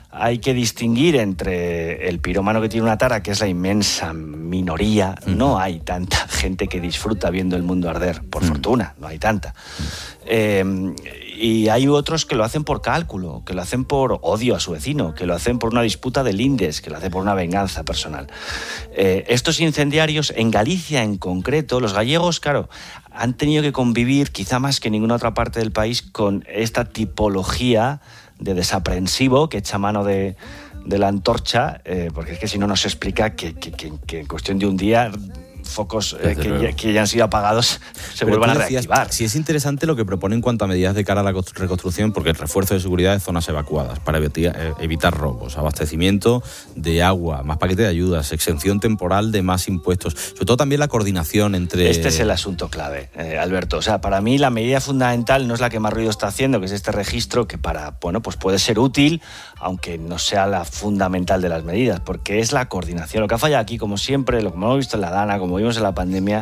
hay que distinguir entre el pirómano que tiene una tara, que es la inmensa minoría. Uh-huh. No hay tanta gente que disfruta viendo el mundo arder, por uh-huh. fortuna, no hay tanta. Uh-huh. Eh, y hay otros que lo hacen por cálculo, que lo hacen por odio a su vecino, que lo hacen por una disputa de lindes, que lo hacen por una venganza personal. Eh, estos incendiarios, en Galicia en concreto, los gallegos, claro, han tenido que convivir, quizá más que en ninguna otra parte del país, con esta tipología de desaprensivo que echa mano de, de la antorcha, eh, porque es que si no nos explica que, que, que, que en cuestión de un día focos eh, que, ya, que ya han sido apagados se Pero vuelvan a decías, reactivar. Sí, es interesante lo que propone en cuanto a medidas de cara a la reconstrucción, porque el refuerzo de seguridad de zonas evacuadas para evitar, evitar robos, abastecimiento de agua, más paquete de ayudas, exención temporal de más impuestos, sobre todo también la coordinación entre... Este es el asunto clave, eh, Alberto. O sea, para mí la medida fundamental no es la que más ruido está haciendo, que es este registro, que para, bueno, pues puede ser útil, aunque no sea la fundamental de las medidas, porque es la coordinación. Lo que ha fallado aquí, como siempre, lo que hemos visto en la Dana, como vimos en la pandemia,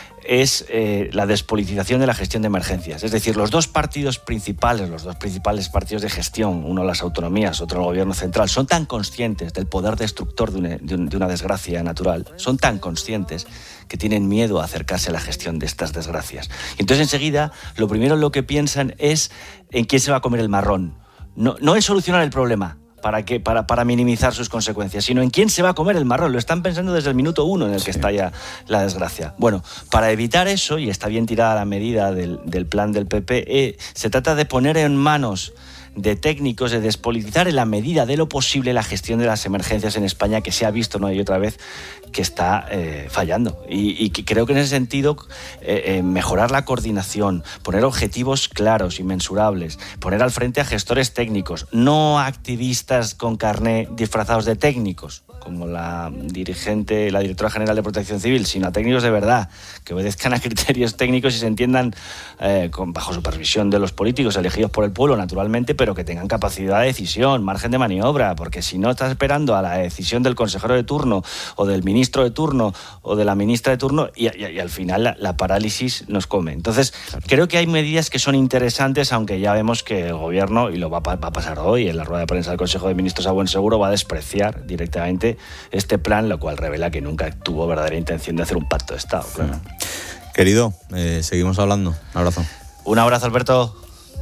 es eh, la despolitización de la gestión de emergencias. Es decir, los dos partidos principales, los dos principales partidos de gestión, uno las autonomías, otro el gobierno central, son tan conscientes del poder destructor de una, de un, de una desgracia natural, son tan conscientes que tienen miedo a acercarse a la gestión de estas desgracias. Y entonces enseguida, lo primero en lo que piensan es en quién se va a comer el marrón. No, no en solucionar el problema, para, que, para, para minimizar sus consecuencias, sino en quién se va a comer el marrón. Lo están pensando desde el minuto uno en el que sí. estalla la desgracia. Bueno, para evitar eso, y está bien tirada la medida del, del plan del P P, eh, se trata de poner en manos de técnicos, de despolitizar en la medida de lo posible la gestión de las emergencias en España, que se ha visto una y otra vez que está eh, fallando. Y, y que creo que en ese sentido eh, eh, mejorar la coordinación, poner objetivos claros y mensurables, poner al frente a gestores técnicos, no activistas con carné disfrazados de técnicos, como la dirigente, la directora general de Protección Civil, sino a técnicos de verdad, que obedezcan a criterios técnicos y se entiendan eh, con, bajo supervisión de los políticos elegidos por el pueblo, naturalmente, pero que tengan capacidad de decisión, margen de maniobra, porque si no estás esperando a la decisión del consejero de turno o del ministro de turno o de la ministra de turno y, y, y al final la, la parálisis nos come. Entonces, claro. creo que hay medidas que son interesantes, aunque ya vemos que el gobierno, y lo va, va a pasar hoy en la rueda de prensa del Consejo de Ministros a buen seguro, va a despreciar directamente este plan, lo cual revela que nunca tuvo verdadera intención de hacer un pacto de Estado. Claro. Querido, eh, seguimos hablando. Un abrazo. Un abrazo, Alberto.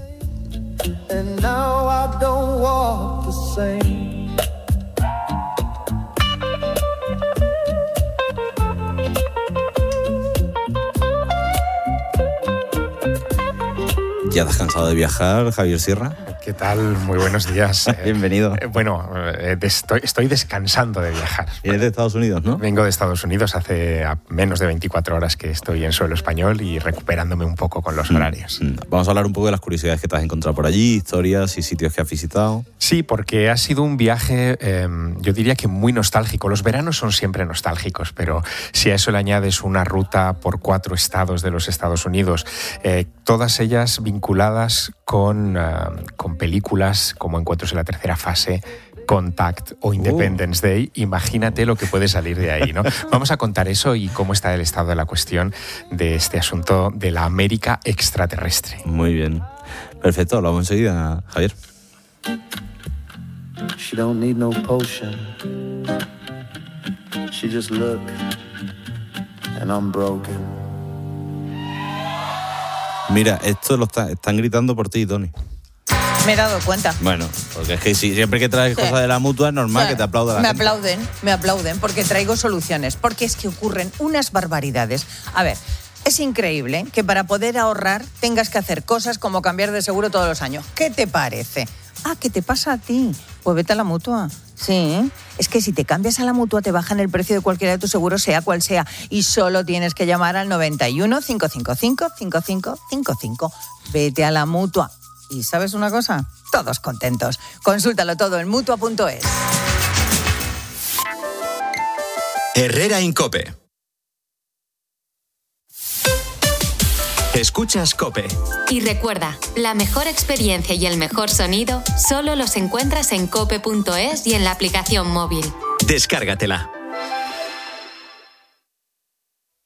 And now I don't walk the same. ¿Ya estás cansado de viajar, Javier Sierra? ¿Qué tal? Muy buenos días. Bienvenido. Eh, bueno, eh, estoy, estoy descansando de viajar. Eres de Estados Unidos, ¿no? Vengo de Estados Unidos hace menos de veinticuatro horas que estoy en suelo español y recuperándome un poco con los horarios. Mm. Vamos a hablar un poco de las curiosidades que te has encontrado por allí, historias y sitios que has visitado. Sí, porque ha sido un viaje, eh, yo diría que muy nostálgico. Los veranos son siempre nostálgicos, pero si a eso le añades una ruta por cuatro estados de los Estados Unidos, eh, todas ellas vinculadas con, uh, con películas como Encuentros en la tercera fase, Contact o Independence uh. Day, imagínate lo que puede salir de ahí, ¿no? Vamos a contar eso y cómo está el estado de la cuestión de este asunto de la América extraterrestre. Muy bien. Perfecto, lo vamos enseguida, Javier. She don't need no potion. She just look and I'm broken. Mira, esto lo está, están gritando por ti, Tony. Me he dado cuenta. Bueno, porque es que si, siempre que traes sí. cosas de la Mutua es normal sí. que te aplauda la me gente. Me aplauden, me aplauden porque traigo soluciones, porque es que ocurren unas barbaridades. A ver, es increíble que para poder ahorrar tengas que hacer cosas como cambiar de seguro todos los años. ¿Qué te parece? Ah, ¿qué te pasa a ti? Pues vete a la Mutua. Sí, es que si te cambias a la Mutua te bajan el precio de cualquiera de tus seguros, sea cual sea, y solo tienes que llamar al noventa y uno, cinco cinco cinco, cinco cinco cinco cinco. Vete a la Mutua. ¿Y sabes una cosa? Todos contentos. Consúltalo todo en mutua punto es. Herrera Incope. Escuchas COPE. Y recuerda, la mejor experiencia y el mejor sonido solo los encuentras en cope punto es y en la aplicación móvil. Descárgatela. En el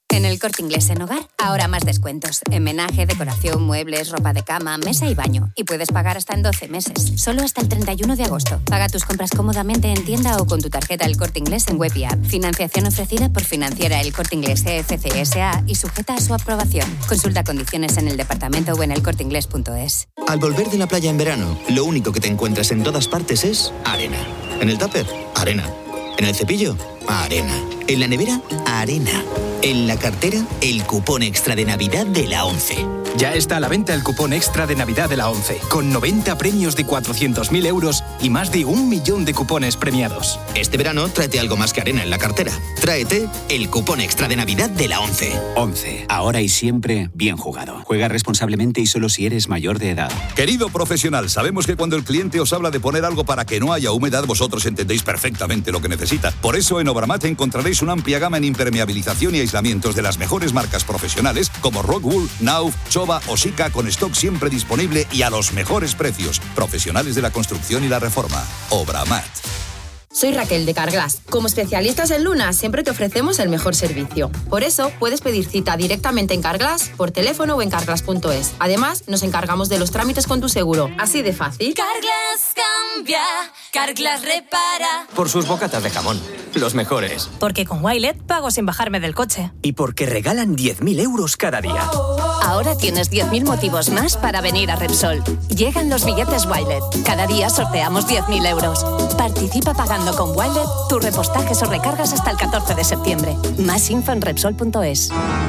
Corte Inglés en hogar, ahora más descuentos. En menaje, decoración, muebles, ropa de cama, mesa y baño. Y puedes pagar hasta en doce meses. Solo hasta el treinta y uno de agosto. Paga tus compras cómodamente en tienda o con tu tarjeta El Corte Inglés en web y app. Financiación ofrecida por Financiera El Corte Inglés C F C S A y sujeta a su aprobación. Consulta condiciones en el departamento o en el corte inglés punto es. Al volver de la playa en verano, lo único que te encuentras en todas partes es arena. En el tupper, arena. En el cepillo, arena. En la nevera, arena. En la cartera, el cupón extra de Navidad de la ONCE. Ya está a la venta el cupón extra de Navidad de la ONCE, con noventa premios de cuatrocientos mil euros y más de un millón de cupones premiados. Este verano, tráete algo más que arena en la cartera. Tráete el cupón extra de Navidad de la ONCE. ONCE, ahora y siempre bien jugado. Juega responsablemente y solo si eres mayor de edad. Querido profesional, sabemos que cuando el cliente os habla de poner algo para que no haya humedad, vosotros entendéis perfectamente lo que necesita. Por eso en Obramat encontraréis una amplia gama en impermeabilización y aislamientos de las mejores marcas profesionales como Rockwool, Nauf, Chova o Sika, con stock siempre disponible y a los mejores precios. Profesionales de la construcción y la reforma. Obramat. Soy Raquel de Carglass. Como especialistas en Luna, siempre te ofrecemos el mejor servicio. Por eso, puedes pedir cita directamente en Carglass, por teléfono o en carglass punto es. Además, nos encargamos de los trámites con tu seguro. Así de fácil. Carglass cambia, Carglass repara. Por sus bocatas de jamón, los mejores. Porque con Wilet pago sin bajarme del coche. Y porque regalan diez mil euros cada día. Ahora tienes diez mil motivos más para venir a Repsol. Llegan los billetes Wilet. Cada día sorteamos diez mil euros. Participa pagando con Wilet tus repostajes o recargas hasta el catorce de septiembre. Más info en Repsol punto es.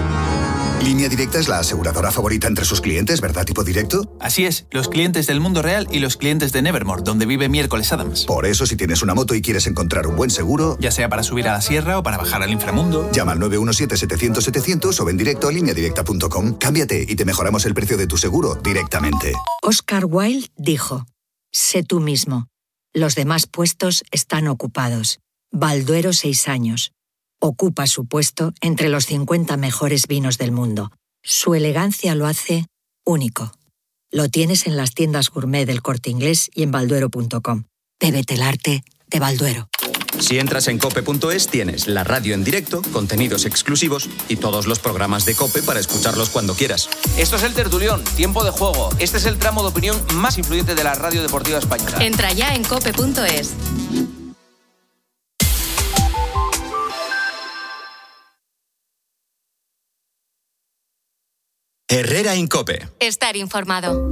Línea Directa es la aseguradora favorita entre sus clientes, ¿verdad, tipo directo? Así es, los clientes del mundo real y los clientes de Nevermore, donde vive Miércoles Adams. Por eso, si tienes una moto y quieres encontrar un buen seguro, ya sea para subir a la sierra o para bajar al inframundo, llama al nueve uno siete, setecientos, setecientos o ven directo a línea directa punto com. Cámbiate y te mejoramos el precio de tu seguro directamente. Oscar Wilde dijo: sé tú mismo. Los demás puestos están ocupados. Balduero, seis años. Ocupa su puesto entre los cincuenta mejores vinos del mundo. Su elegancia lo hace único. Lo tienes en las tiendas gourmet del Corte Inglés y en balduero punto com. Bébete el arte de Balduero. Si entras en cope punto es, tienes la radio en directo, contenidos exclusivos y todos los programas de COPE para escucharlos cuando quieras. Esto es El Tertulión, tiempo de juego. Este es el tramo de opinión más influyente de la radio deportiva española. Entra ya en cope punto es. Herrera Incope. Estar informado.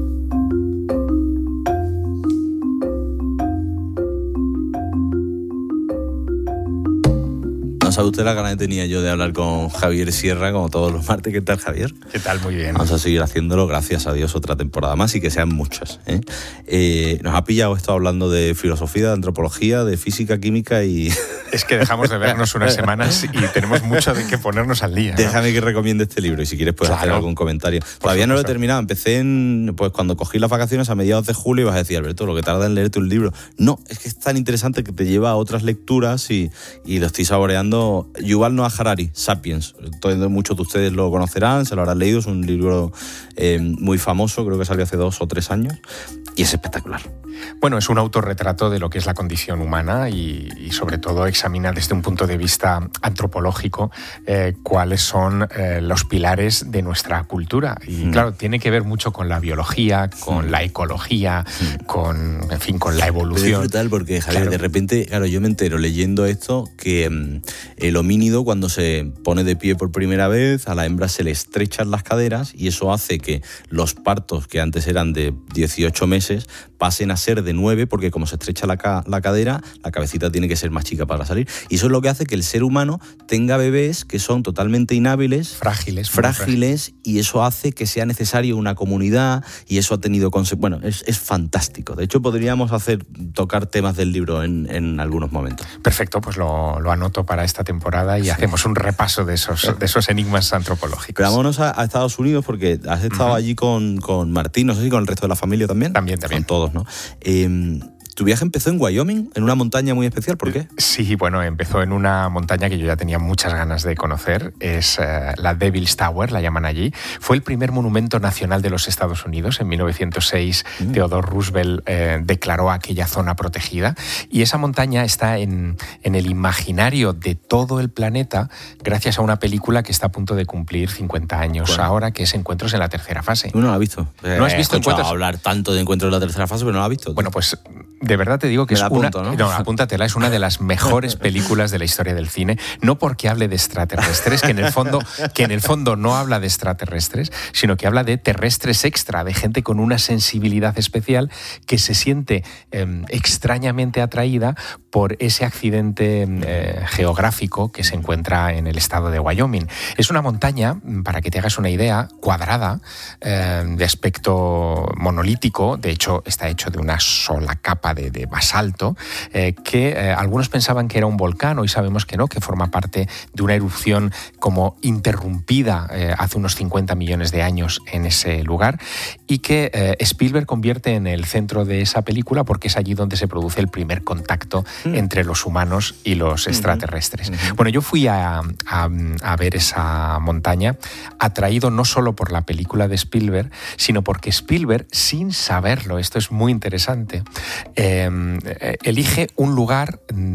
No sabe usted la gana que tenía yo de hablar con Javier Sierra, como todos los martes. ¿Qué tal, Javier? ¿Qué tal? Muy bien. Vamos a seguir haciéndolo, gracias a Dios, otra temporada más y que sean muchas. ¿eh? Eh, nos ha pillado esto hablando de filosofía, de antropología, de física, química y... Es que dejamos de vernos unas semanas y tenemos mucho de que ponernos al día, ¿no? Déjame que recomiende este libro y si quieres puedes claro. hacer algún comentario. Todavía no lo he terminado. Empecé en, pues cuando cogí las vacaciones a mediados de julio y vas a decir, Alberto, lo que tarda en leerte un libro. No, es que es tan interesante que te lleva a otras lecturas y, y lo estoy saboreando. Yuval Noah Harari, Sapiens. Entonces, muchos de ustedes lo conocerán, se lo habrán leído. Es un libro eh, muy famoso, creo que salió hace dos o tres años y es espectacular. Bueno, es un autorretrato de lo que es la condición humana y, y sobre todo examina desde un punto de vista antropológico eh, cuáles son eh, los pilares de nuestra cultura. Y mm. claro, tiene que ver mucho con la biología, con mm. la ecología, mm. con, en fin, con la evolución. Pero es brutal porque, Javier, claro. de repente, claro, yo me entero leyendo esto que mm, el homínido cuando se pone de pie por primera vez, a la hembra se le estrechan las caderas y eso hace que los partos, que antes eran de dieciocho meses, pasen a ser de nueve, porque como se estrecha la, ca- la cadera, la cabecita tiene que ser más chica para salir. Y eso es lo que hace que el ser humano tenga bebés que son totalmente inhábiles, frágiles, frágiles, frágiles. Y eso hace que sea necesario una comunidad y eso ha tenido consecuencias. Bueno, es, es fantástico. De hecho, podríamos hacer tocar temas del libro en, en algunos momentos. Perfecto, pues lo, lo anoto para esta temporada y sí. hacemos un repaso de esos, de esos enigmas antropológicos. Pero vámonos a, a Estados Unidos porque has estado uh-huh. allí con, con Martín, no sé si con el resto de la familia también. También, también. Con todos, ¿no? Eh, ¿Tu viaje empezó en Wyoming, en una montaña muy especial? ¿Por qué? Sí, bueno, empezó en una montaña que yo ya tenía muchas ganas de conocer. Es uh, la Devil's Tower, la llaman allí. Fue el primer monumento nacional de los Estados Unidos. En mil novecientos seis, mm. Theodore Roosevelt eh, declaró aquella zona protegida. Y esa montaña está en, en el imaginario de todo el planeta gracias a una película que está a punto de cumplir cincuenta años bueno. ahora, que es Encuentros en la tercera fase. ¿No la has visto? ¿No has visto He Encuentros? hablar tanto de Encuentros en la tercera fase, pero no la has visto. Bueno, pues de verdad te digo que es apunto, una... ¿no? No, apúntatela, es una de las mejores películas de la historia del cine, no porque hable de extraterrestres, que en el fondo, que en el fondo no habla de extraterrestres, sino que habla de terrestres extra, de gente con una sensibilidad especial que se siente eh, extrañamente atraída por ese accidente eh, geográfico que se encuentra en el estado de Wyoming. Es una montaña, para que te hagas una idea, cuadrada, eh, de aspecto monolítico, de hecho está hecho de una sola capa de, de basalto, eh, que eh, algunos pensaban que era un volcán, hoy sabemos que no, que forma parte de una erupción como interrumpida eh, hace unos cincuenta millones de años en ese lugar, y que eh, Spielberg convierte en el centro de esa película porque es allí donde se produce el primer contacto mm. entre los humanos y los extraterrestres. Mm-hmm. Bueno, yo fui a, a, a ver esa montaña atraído no solo por la película de Spielberg, sino porque Spielberg, sin saberlo, esto es muy interesante, eh, elige un lugar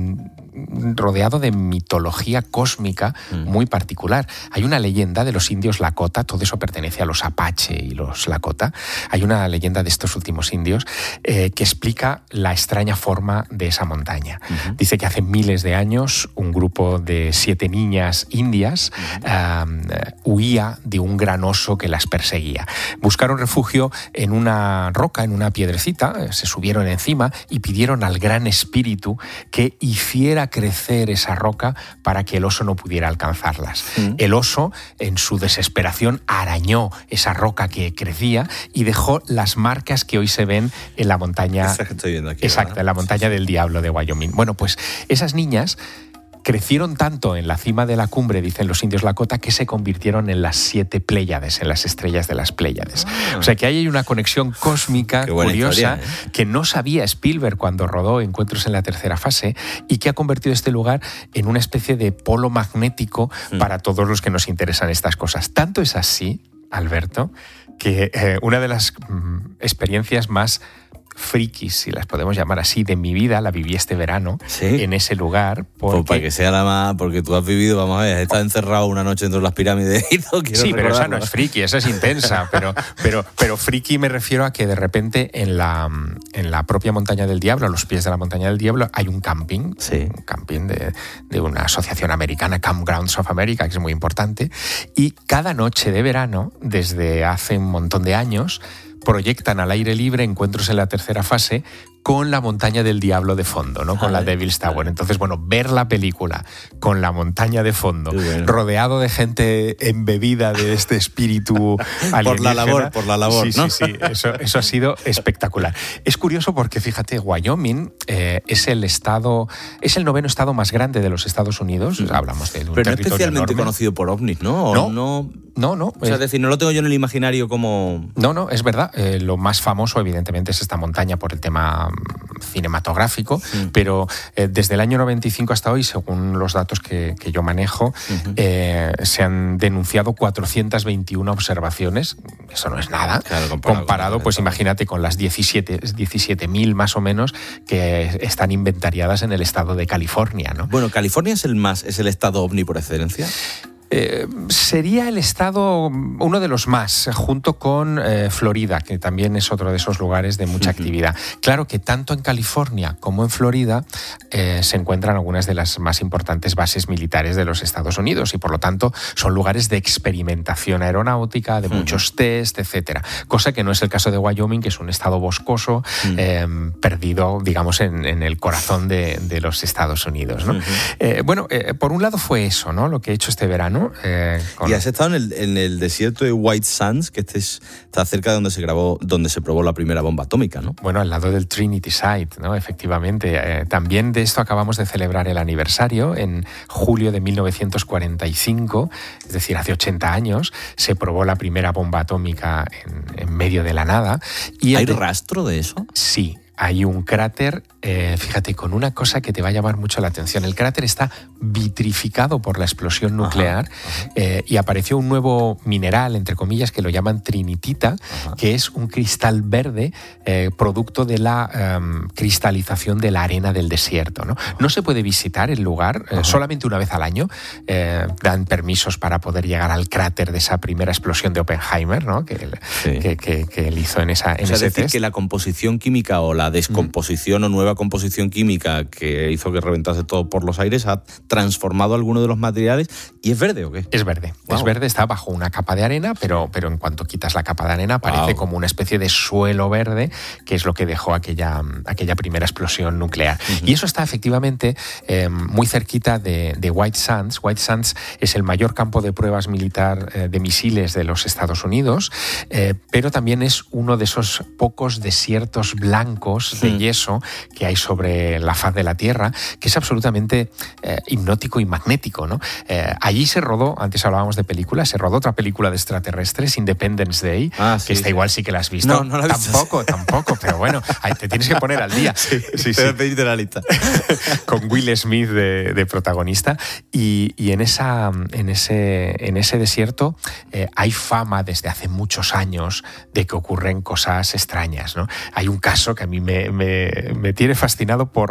rodeado de mitología cósmica muy particular. Hay una leyenda de los indios Lakota, todo eso pertenece a los Apache y los Lakota. Hay una leyenda de estos últimos indios eh, que explica la extraña forma de esa montaña. Uh-huh. Dice que hace miles de años un grupo de siete niñas indias uh-huh. um, huía de un gran oso que las perseguía. Buscaron refugio en una roca, en una piedrecita, se subieron encima y pidieron al gran espíritu que hiciera crecer esa roca para que el oso no pudiera alcanzarlas. Mm. El oso, en su desesperación, arañó esa roca que crecía y dejó las marcas que hoy se ven en la montaña. Esa que estoy viendo aquí. Exacto, ¿verdad? En la montaña del Diablo de Wyoming. Bueno, pues esas niñas crecieron tanto en la cima de la cumbre, dicen los indios Lakota, que se convirtieron en las siete Pléyades, en las estrellas de las Pléyades. Ah. O sea que ahí hay una conexión cósmica curiosa historia, ¿eh? que no sabía Spielberg cuando rodó Encuentros en la tercera fase y que ha convertido este lugar en una especie de polo magnético mm. para todos los que nos interesan estas cosas. Tanto es así, Alberto, que eh, una de las mm, experiencias más frikis, si las podemos llamar así, de mi vida, la viví este verano ¿Sí? en ese lugar. Porque... Pues para que sea la más... Porque tú has vivido, vamos a ver, has estado encerrado una noche dentro de las pirámides y no quiero Sí, pero esa recordarlo. no es friki, esa es intensa. Pero, pero, pero friki me refiero a que de repente en la, en la propia Montaña del Diablo, a los pies de la Montaña del Diablo, hay un camping, sí. un camping de, de una asociación americana, Campgrounds of America, que es muy importante. Y cada noche de verano, desde hace un montón de años, proyectan al aire libre Encuentros en la tercera fase con la Montaña del Diablo de fondo, ¿no? Con Ay, la Devil's Tower. Entonces, bueno, ver la película con la montaña de fondo, bueno. rodeado de gente embebida de este espíritu alienígena. Por la labor, por la labor, sí, ¿no? Sí, sí, eso, eso ha sido espectacular. Es curioso porque, fíjate, Wyoming eh, es el estado, es el noveno estado más grande de los Estados Unidos. Mm. Hablamos de un Pero no territorio especialmente enorme. conocido por ovnis, ¿no? No, no, no. no o sea, es decir, no lo tengo yo en el imaginario como... No, no, es verdad. Eh, lo más famoso, evidentemente, es esta montaña por el tema cinematográfico, sí. pero eh, desde el año noventa y cinco hasta hoy, según los datos que, que yo manejo, uh-huh. eh, se han denunciado cuatrocientas veintiuna observaciones. Eso no es nada. Claro, comparado, comparado pues imagínate con las diecisiete mil más o menos que están inventariadas en el estado de California, ¿no? Bueno, ¿California es el más, es el estado ovni por excelencia? Eh, sería el estado, uno de los más, junto con eh, Florida, que también es otro de esos lugares de mucha uh-huh. actividad. Claro que tanto en California como en Florida eh, se encuentran algunas de las más importantes bases militares de los Estados Unidos y por lo tanto son lugares de experimentación aeronáutica, de uh-huh. muchos test, etcétera. Cosa que no es el caso de Wyoming, que es un estado boscoso, uh-huh. eh, perdido, digamos, en, en el corazón de, de los Estados Unidos, ¿no? Uh-huh. Eh, bueno, eh, por un lado fue eso, ¿no? Lo que he hecho este verano. Eh, con... Y has estado en el, en el desierto de White Sands, que este es, está cerca de donde se grabó, donde se probó la primera bomba atómica, ¿no? Bueno, al lado del Trinity Site, ¿no? Efectivamente. Eh, también de esto acabamos de celebrar el aniversario. En julio de mil novecientos cuarenta y cinco, es decir, hace ochenta años, se probó la primera bomba atómica en, en medio de la nada. Y ¿Hay de... rastro de eso? Sí. hay un cráter, eh, fíjate, con una cosa que te va a llamar mucho la atención. El cráter está vitrificado por la explosión nuclear. Ajá, ajá. Eh, y apareció un nuevo mineral, entre comillas, que lo llaman trinitita, ajá. que es un cristal verde eh, producto de la um, cristalización de la arena del desierto, ¿no? No se puede visitar el lugar, eh, solamente una vez al año. Eh, dan permisos para poder llegar al cráter de esa primera explosión de Oppenheimer, ¿no? que, sí. que, que, que él hizo en, esa, en o sea, ese decir test. Que la composición química o la descomposición mm. o nueva composición química que hizo que reventase todo por los aires ha transformado alguno de los materiales y es verde, ¿o qué? Es verde, wow. es verde, está bajo una capa de arena, pero, pero en cuanto quitas la capa de arena parece wow. como una especie de suelo verde, que es lo que dejó aquella, aquella primera explosión nuclear. Uh-huh. Y eso está efectivamente eh, muy cerquita de, de White Sands. White Sands es el mayor campo de pruebas militar eh, de misiles de los Estados Unidos, eh, pero también es uno de esos pocos desiertos blancos de uh-huh. yeso que hay sobre la faz de la Tierra, que es absolutamente eh, hipnótico y magnético, ¿no? Eh, allí se rodó, antes hablábamos de películas, se rodó otra película de extraterrestres, Independence Day, ah, sí, que esta sí. igual sí que la has visto. No, no la he visto. Tampoco, tampoco, pero bueno, ahí te tienes que poner al día. Sí, sí, te voy a pedir de la lista. Con Will Smith de, de protagonista. Y, y en, esa, en, ese, en ese desierto eh, hay fama desde hace muchos años de que ocurren cosas extrañas, ¿no? Hay un caso que a mí me, me, me tiene fascinado por...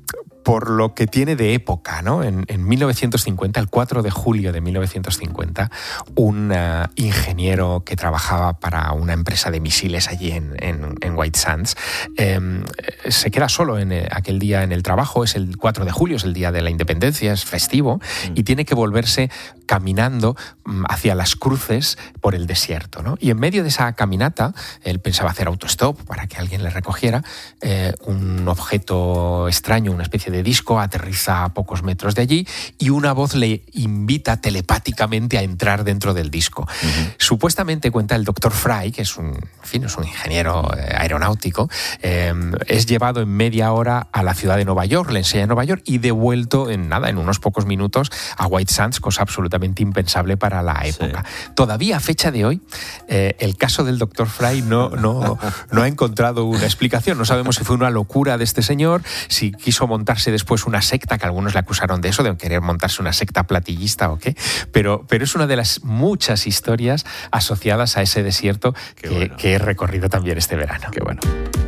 por lo que tiene de época, ¿no? En, en mil novecientos cincuenta, el cuatro de julio de mil novecientos cincuenta, un uh, ingeniero que trabajaba para una empresa de misiles allí en, en, en White Sands eh, se queda solo en el, aquel día en el trabajo. Es el cuatro de julio, es el día de la independencia, es festivo, mm. y tiene que volverse caminando hacia las cruces por el desierto, ¿no? Y en medio de esa caminata, él pensaba hacer autostop para que alguien le recogiera, eh, un objeto extraño, una especie de disco, aterriza a pocos metros de allí y una voz le invita telepáticamente a entrar dentro del disco. Uh-huh. Supuestamente, cuenta el doctor Fry, que es un, en fin, es un ingeniero eh, aeronáutico, eh, es llevado en media hora a la ciudad de Nueva York, le enseña Nueva York y devuelto en nada, en unos pocos minutos a White Sands, cosa absolutamente impensable para la época. Sí. Todavía a fecha de hoy, eh, el caso del doctor Fry no, no, no ha encontrado una explicación. No sabemos si fue una locura de este señor, si quiso montarse después una secta, que algunos le acusaron de eso, de querer montarse una secta platillista o qué, pero, pero es una de las muchas historias asociadas a ese desierto que, bueno. que he recorrido también este verano. Qué bueno.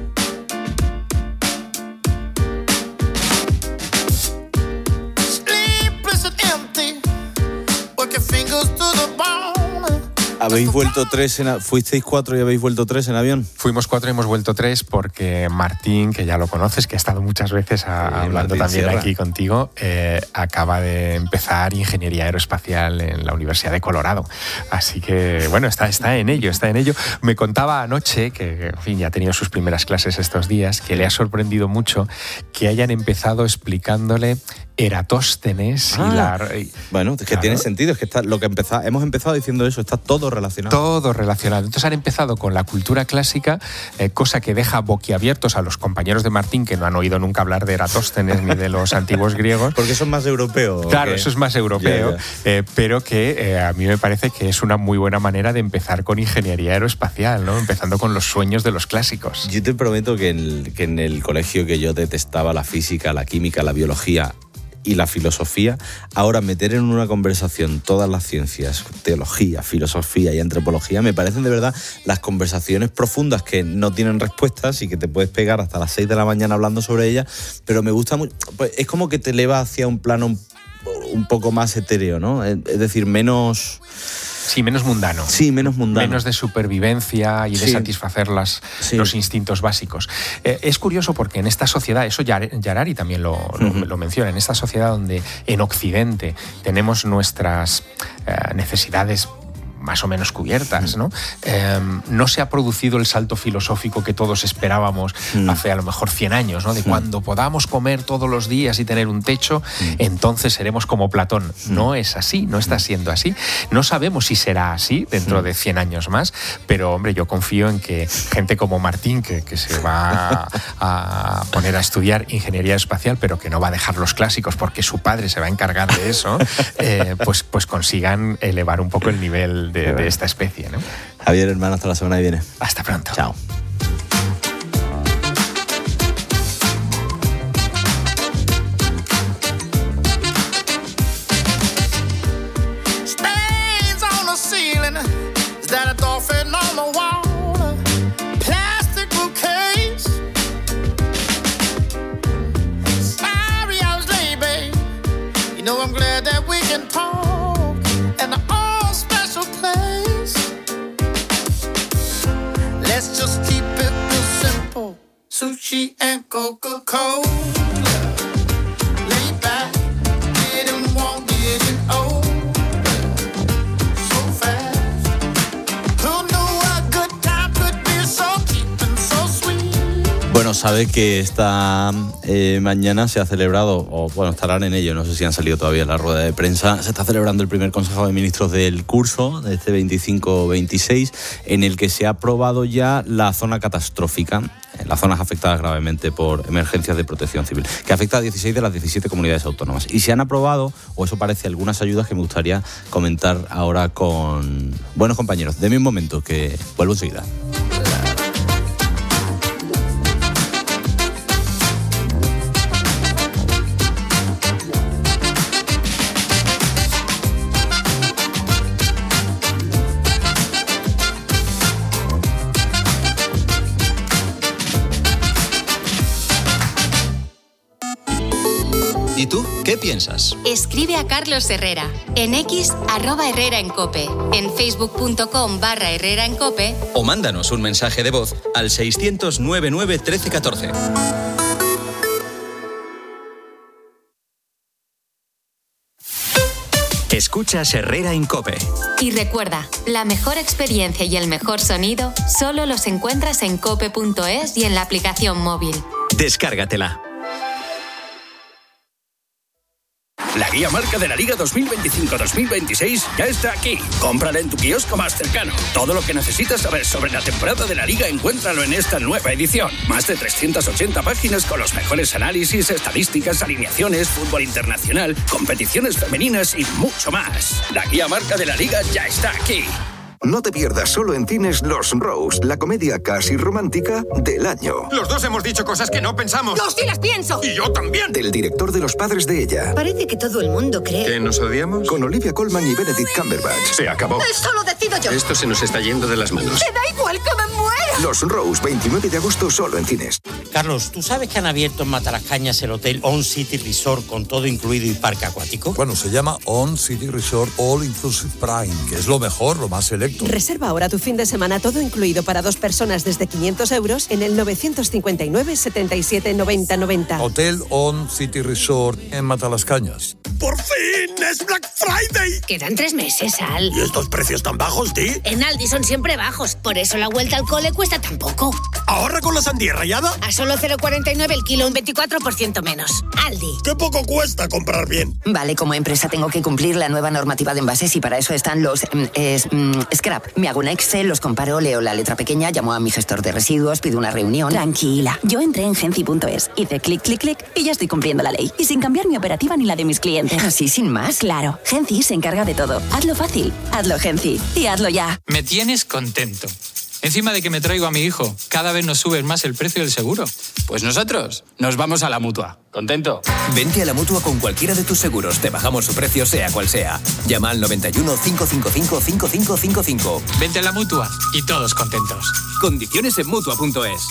¿Habéis vuelto tres en, fuisteis cuatro y habéis vuelto tres en avión? Fuimos cuatro y hemos vuelto tres porque Martín, que ya lo conoces, que ha estado muchas veces a, sí, hablando Martín también Sierra. Aquí contigo, eh, acaba de empezar ingeniería aeroespacial en la Universidad de Colorado. Así que, bueno, está, está en ello, está en ello. Me contaba anoche, que en fin, ya ha tenido sus primeras clases estos días, que le ha sorprendido mucho que hayan empezado explicándole Eratóstenes ah, y la... Y, bueno, es que claro. tiene sentido, es que está, lo que empezá, hemos empezado diciendo eso, está todo relacionado. Todo relacionado. Entonces han empezado con la cultura clásica, eh, cosa que deja boquiabiertos a los compañeros de Martín que no han oído nunca hablar de Eratóstenes ni de los antiguos griegos. Porque son más europeos. Claro, eso es más europeo, yeah, yeah. Eh, pero que eh, a mí me parece que es una muy buena manera de empezar con ingeniería aeroespacial, ¿no? Empezando con los sueños de los clásicos. Yo te prometo que en, que en el colegio que yo detestaba la física, la química, la biología y la filosofía, ahora meter en una conversación todas las ciencias, teología, filosofía y antropología, me parecen de verdad las conversaciones profundas que no tienen respuestas y que te puedes pegar hasta las seis de la mañana hablando sobre ellas, pero me gusta mucho, pues es como que te eleva hacia un plano un, un poco más etéreo, ¿no? Es decir, menos... Sí, menos mundano. Sí, menos mundano. Menos de supervivencia y de sí. satisfacer las, sí. los instintos básicos. Eh, es curioso porque en esta sociedad, eso Harari también lo, uh-huh. lo, lo menciona, en esta sociedad donde en Occidente tenemos nuestras eh, necesidades más o menos cubiertas, ¿no? Eh, no se ha producido el salto filosófico que todos esperábamos mm. hace a lo mejor cien años, ¿no? De mm. cuando podamos comer todos los días y tener un techo, mm. entonces seremos como Platón. Mm. No es así, no está siendo así. No sabemos si será así dentro mm. de cien años más, pero hombre, yo confío en que gente como Martín, que, que se va a, a poner a estudiar ingeniería espacial, pero que no va a dejar los clásicos porque su padre se va a encargar de eso, eh, pues, pues consigan elevar un poco el nivel De, de esta especie, ¿no? Javier, hermano, hasta la semana que viene. Hasta pronto. Chao. on the wall, a plastic bookcase. Sorry I was late, babe. You know I'm glad that we can talk in an all special place. Let's just keep it real simple. Sushi and Coca-Cola. Lay back, didn't want getting old so fast. Who knew a good time could be so cheap and so sweet? Bueno, sabe que esta eh, mañana se ha celebrado, o bueno, estarán en ello, no sé si han salido todavía en la rueda de prensa, se está celebrando el primer Consejo de Ministros del curso, de este veinticinco veintiséis, en el que se ha aprobado ya la zona catastrófica, las zonas afectadas gravemente por emergencias de protección civil, que afecta a dieciséis de las diecisiete comunidades autónomas. Y se han aprobado, o eso parece, algunas ayudas que me gustaría comentar ahora con buenos compañeros. Deme un momento, que vuelvo enseguida. ¿Y tú qué piensas? Escribe a Carlos Herrera en X, arroba Herrera en Cope, en facebook.com barra Herrera en Cope, O mándanos un mensaje de voz al seiscientos noventa y nueve trece catorce. Escuchas Herrera en Cope. y recuerda, la mejor experiencia y el mejor sonido solo los encuentras en cope punto es y en la aplicación móvil. Descárgatela. La guía marca de la Liga dos mil veinticinco dos mil veintiséis ya está aquí. Cómprala en tu kiosco más cercano. Todo lo que necesitas saber sobre la temporada de la Liga encuéntralo en esta nueva edición. Más de trescientas ochenta páginas con los mejores análisis, estadísticas, alineaciones, fútbol internacional, competiciones femeninas y mucho más. La guía marca de la Liga ya está aquí. No te pierdas solo en cines Los Rose, la comedia casi romántica del año. Los dos hemos dicho cosas que no pensamos. ¡Yo sí las pienso! ¡Y yo también! Del director de Los padres de ella. Parece que todo el mundo cree... ¿Que nos odiamos? Con Olivia Colman y Benedict Cumberbatch. Se acabó. ¡Eso lo decido yo! Esto se nos está yendo de las manos. ¡Me da igual que me muera! Los Rose, veintinueve de agosto solo en cines. Carlos, ¿tú sabes que han abierto en Matalascañas el hotel On City Resort con todo incluido y parque acuático? Bueno, se llama On City Resort All Inclusive Prime, que es lo mejor, lo más selecto. Reserva ahora tu fin de semana todo incluido para dos personas desde quinientos euros en el novecientos cincuenta y nueve, setenta y siete, noventa, noventa. Hotel On City Resort en Matalascañas. ¡Por fin! ¡Es Black Friday! Quedan tres meses, Al. ¿Y estos precios tan bajos, Ti? En Aldi son siempre bajos, por eso la vuelta al cole cuesta tan poco. ¿Ahorra con la sandía rallada? A solo cero coma cuarenta y nueve el kilo, un veinticuatro por ciento menos. Aldi. ¡Qué poco cuesta comprar bien! Vale, como empresa tengo que cumplir la nueva normativa de envases y para eso están los mm, es, mm, scrap. Me hago un Excel, los comparo, leo la letra pequeña, llamo a mi gestor de residuos, pido una reunión. Tranquila, yo entré en genci punto es, hice clic, clic, clic y ya estoy cumpliendo la ley. Y sin cambiar mi operativa ni la de mis clientes. ¿Así sin más? Claro, Genci se encarga de todo. Hazlo fácil, hazlo Genci y hazlo ya. Me tienes contento. Encima de que me traigo a mi hijo, cada vez nos sube más el precio del seguro. Pues nosotros nos vamos a la Mutua. ¿Contento? Vente a la Mutua con cualquiera de tus seguros. Te bajamos su precio sea cual sea. Llama al noventa y uno, cinco cinco cinco, cinco cinco cinco cinco. Vente a la Mutua y todos contentos. Condiciones en Mutua punto es.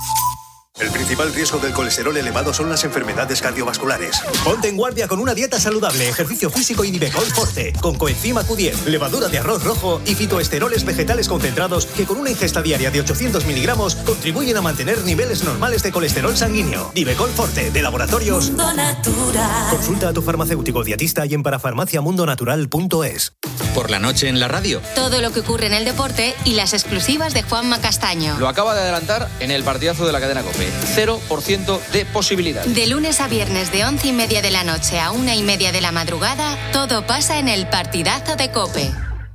El principal riesgo del colesterol elevado son las enfermedades cardiovasculares. Ponte en guardia con una dieta saludable, ejercicio físico y Nivecol Forte, con coenzima Q diez, levadura de arroz rojo y fitoesteroles vegetales concentrados que con una ingesta diaria de ochocientos miligramos contribuyen a mantener niveles normales de colesterol sanguíneo. Nivecol Forte, de Laboratorios Mundo Natural. Consulta a tu farmacéutico dietista y en parafarmaciamundonatural punto es. Por la noche en la radio. Todo lo que ocurre en el deporte y las exclusivas de Juanma Castaño. Lo acaba de adelantar en el partidazo de la cadena COPE. cero por ciento de posibilidad. De lunes a viernes de once y media de la noche a una y media de la madrugada, todo pasa en el partidazo de COPE.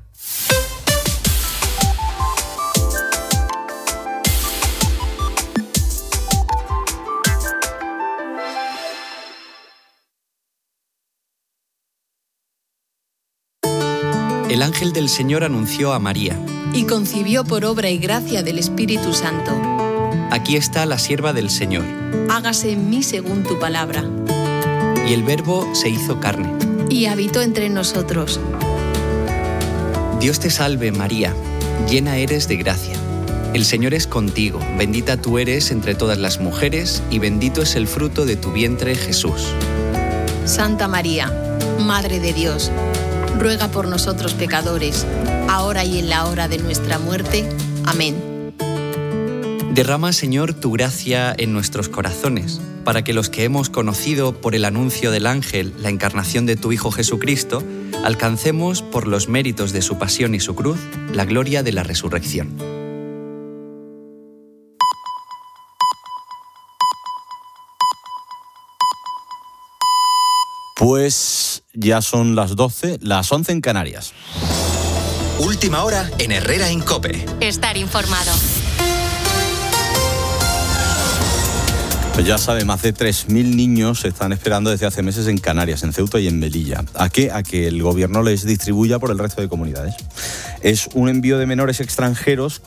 El ángel del Señor anunció a María. Y concibió por obra y gracia del Espíritu Santo. Aquí está la sierva del Señor. Hágase en mí según tu palabra. Y el Verbo se hizo carne. Y habitó entre nosotros. Dios te salve, María, llena eres de gracia. El Señor es contigo, bendita tú eres entre todas las mujeres y bendito es el fruto de tu vientre, Jesús. Santa María, Madre de Dios, ruega por nosotros pecadores, ahora y en la hora de nuestra muerte. Amén. Derrama, Señor, tu gracia en nuestros corazones, para que los que hemos conocido por el anuncio del ángel la encarnación de tu Hijo Jesucristo, alcancemos, por los méritos de su pasión y su cruz, la gloria de la resurrección. Pues ya son las doce, las once en Canarias. Última hora en Herrera en COPE. Estar informado. Pues ya sabe, más de tres mil niños se están esperando desde hace meses en Canarias, en Ceuta y en Melilla. ¿A qué? A que el gobierno les distribuya por el resto de comunidades. Es un envío de menores extranjeros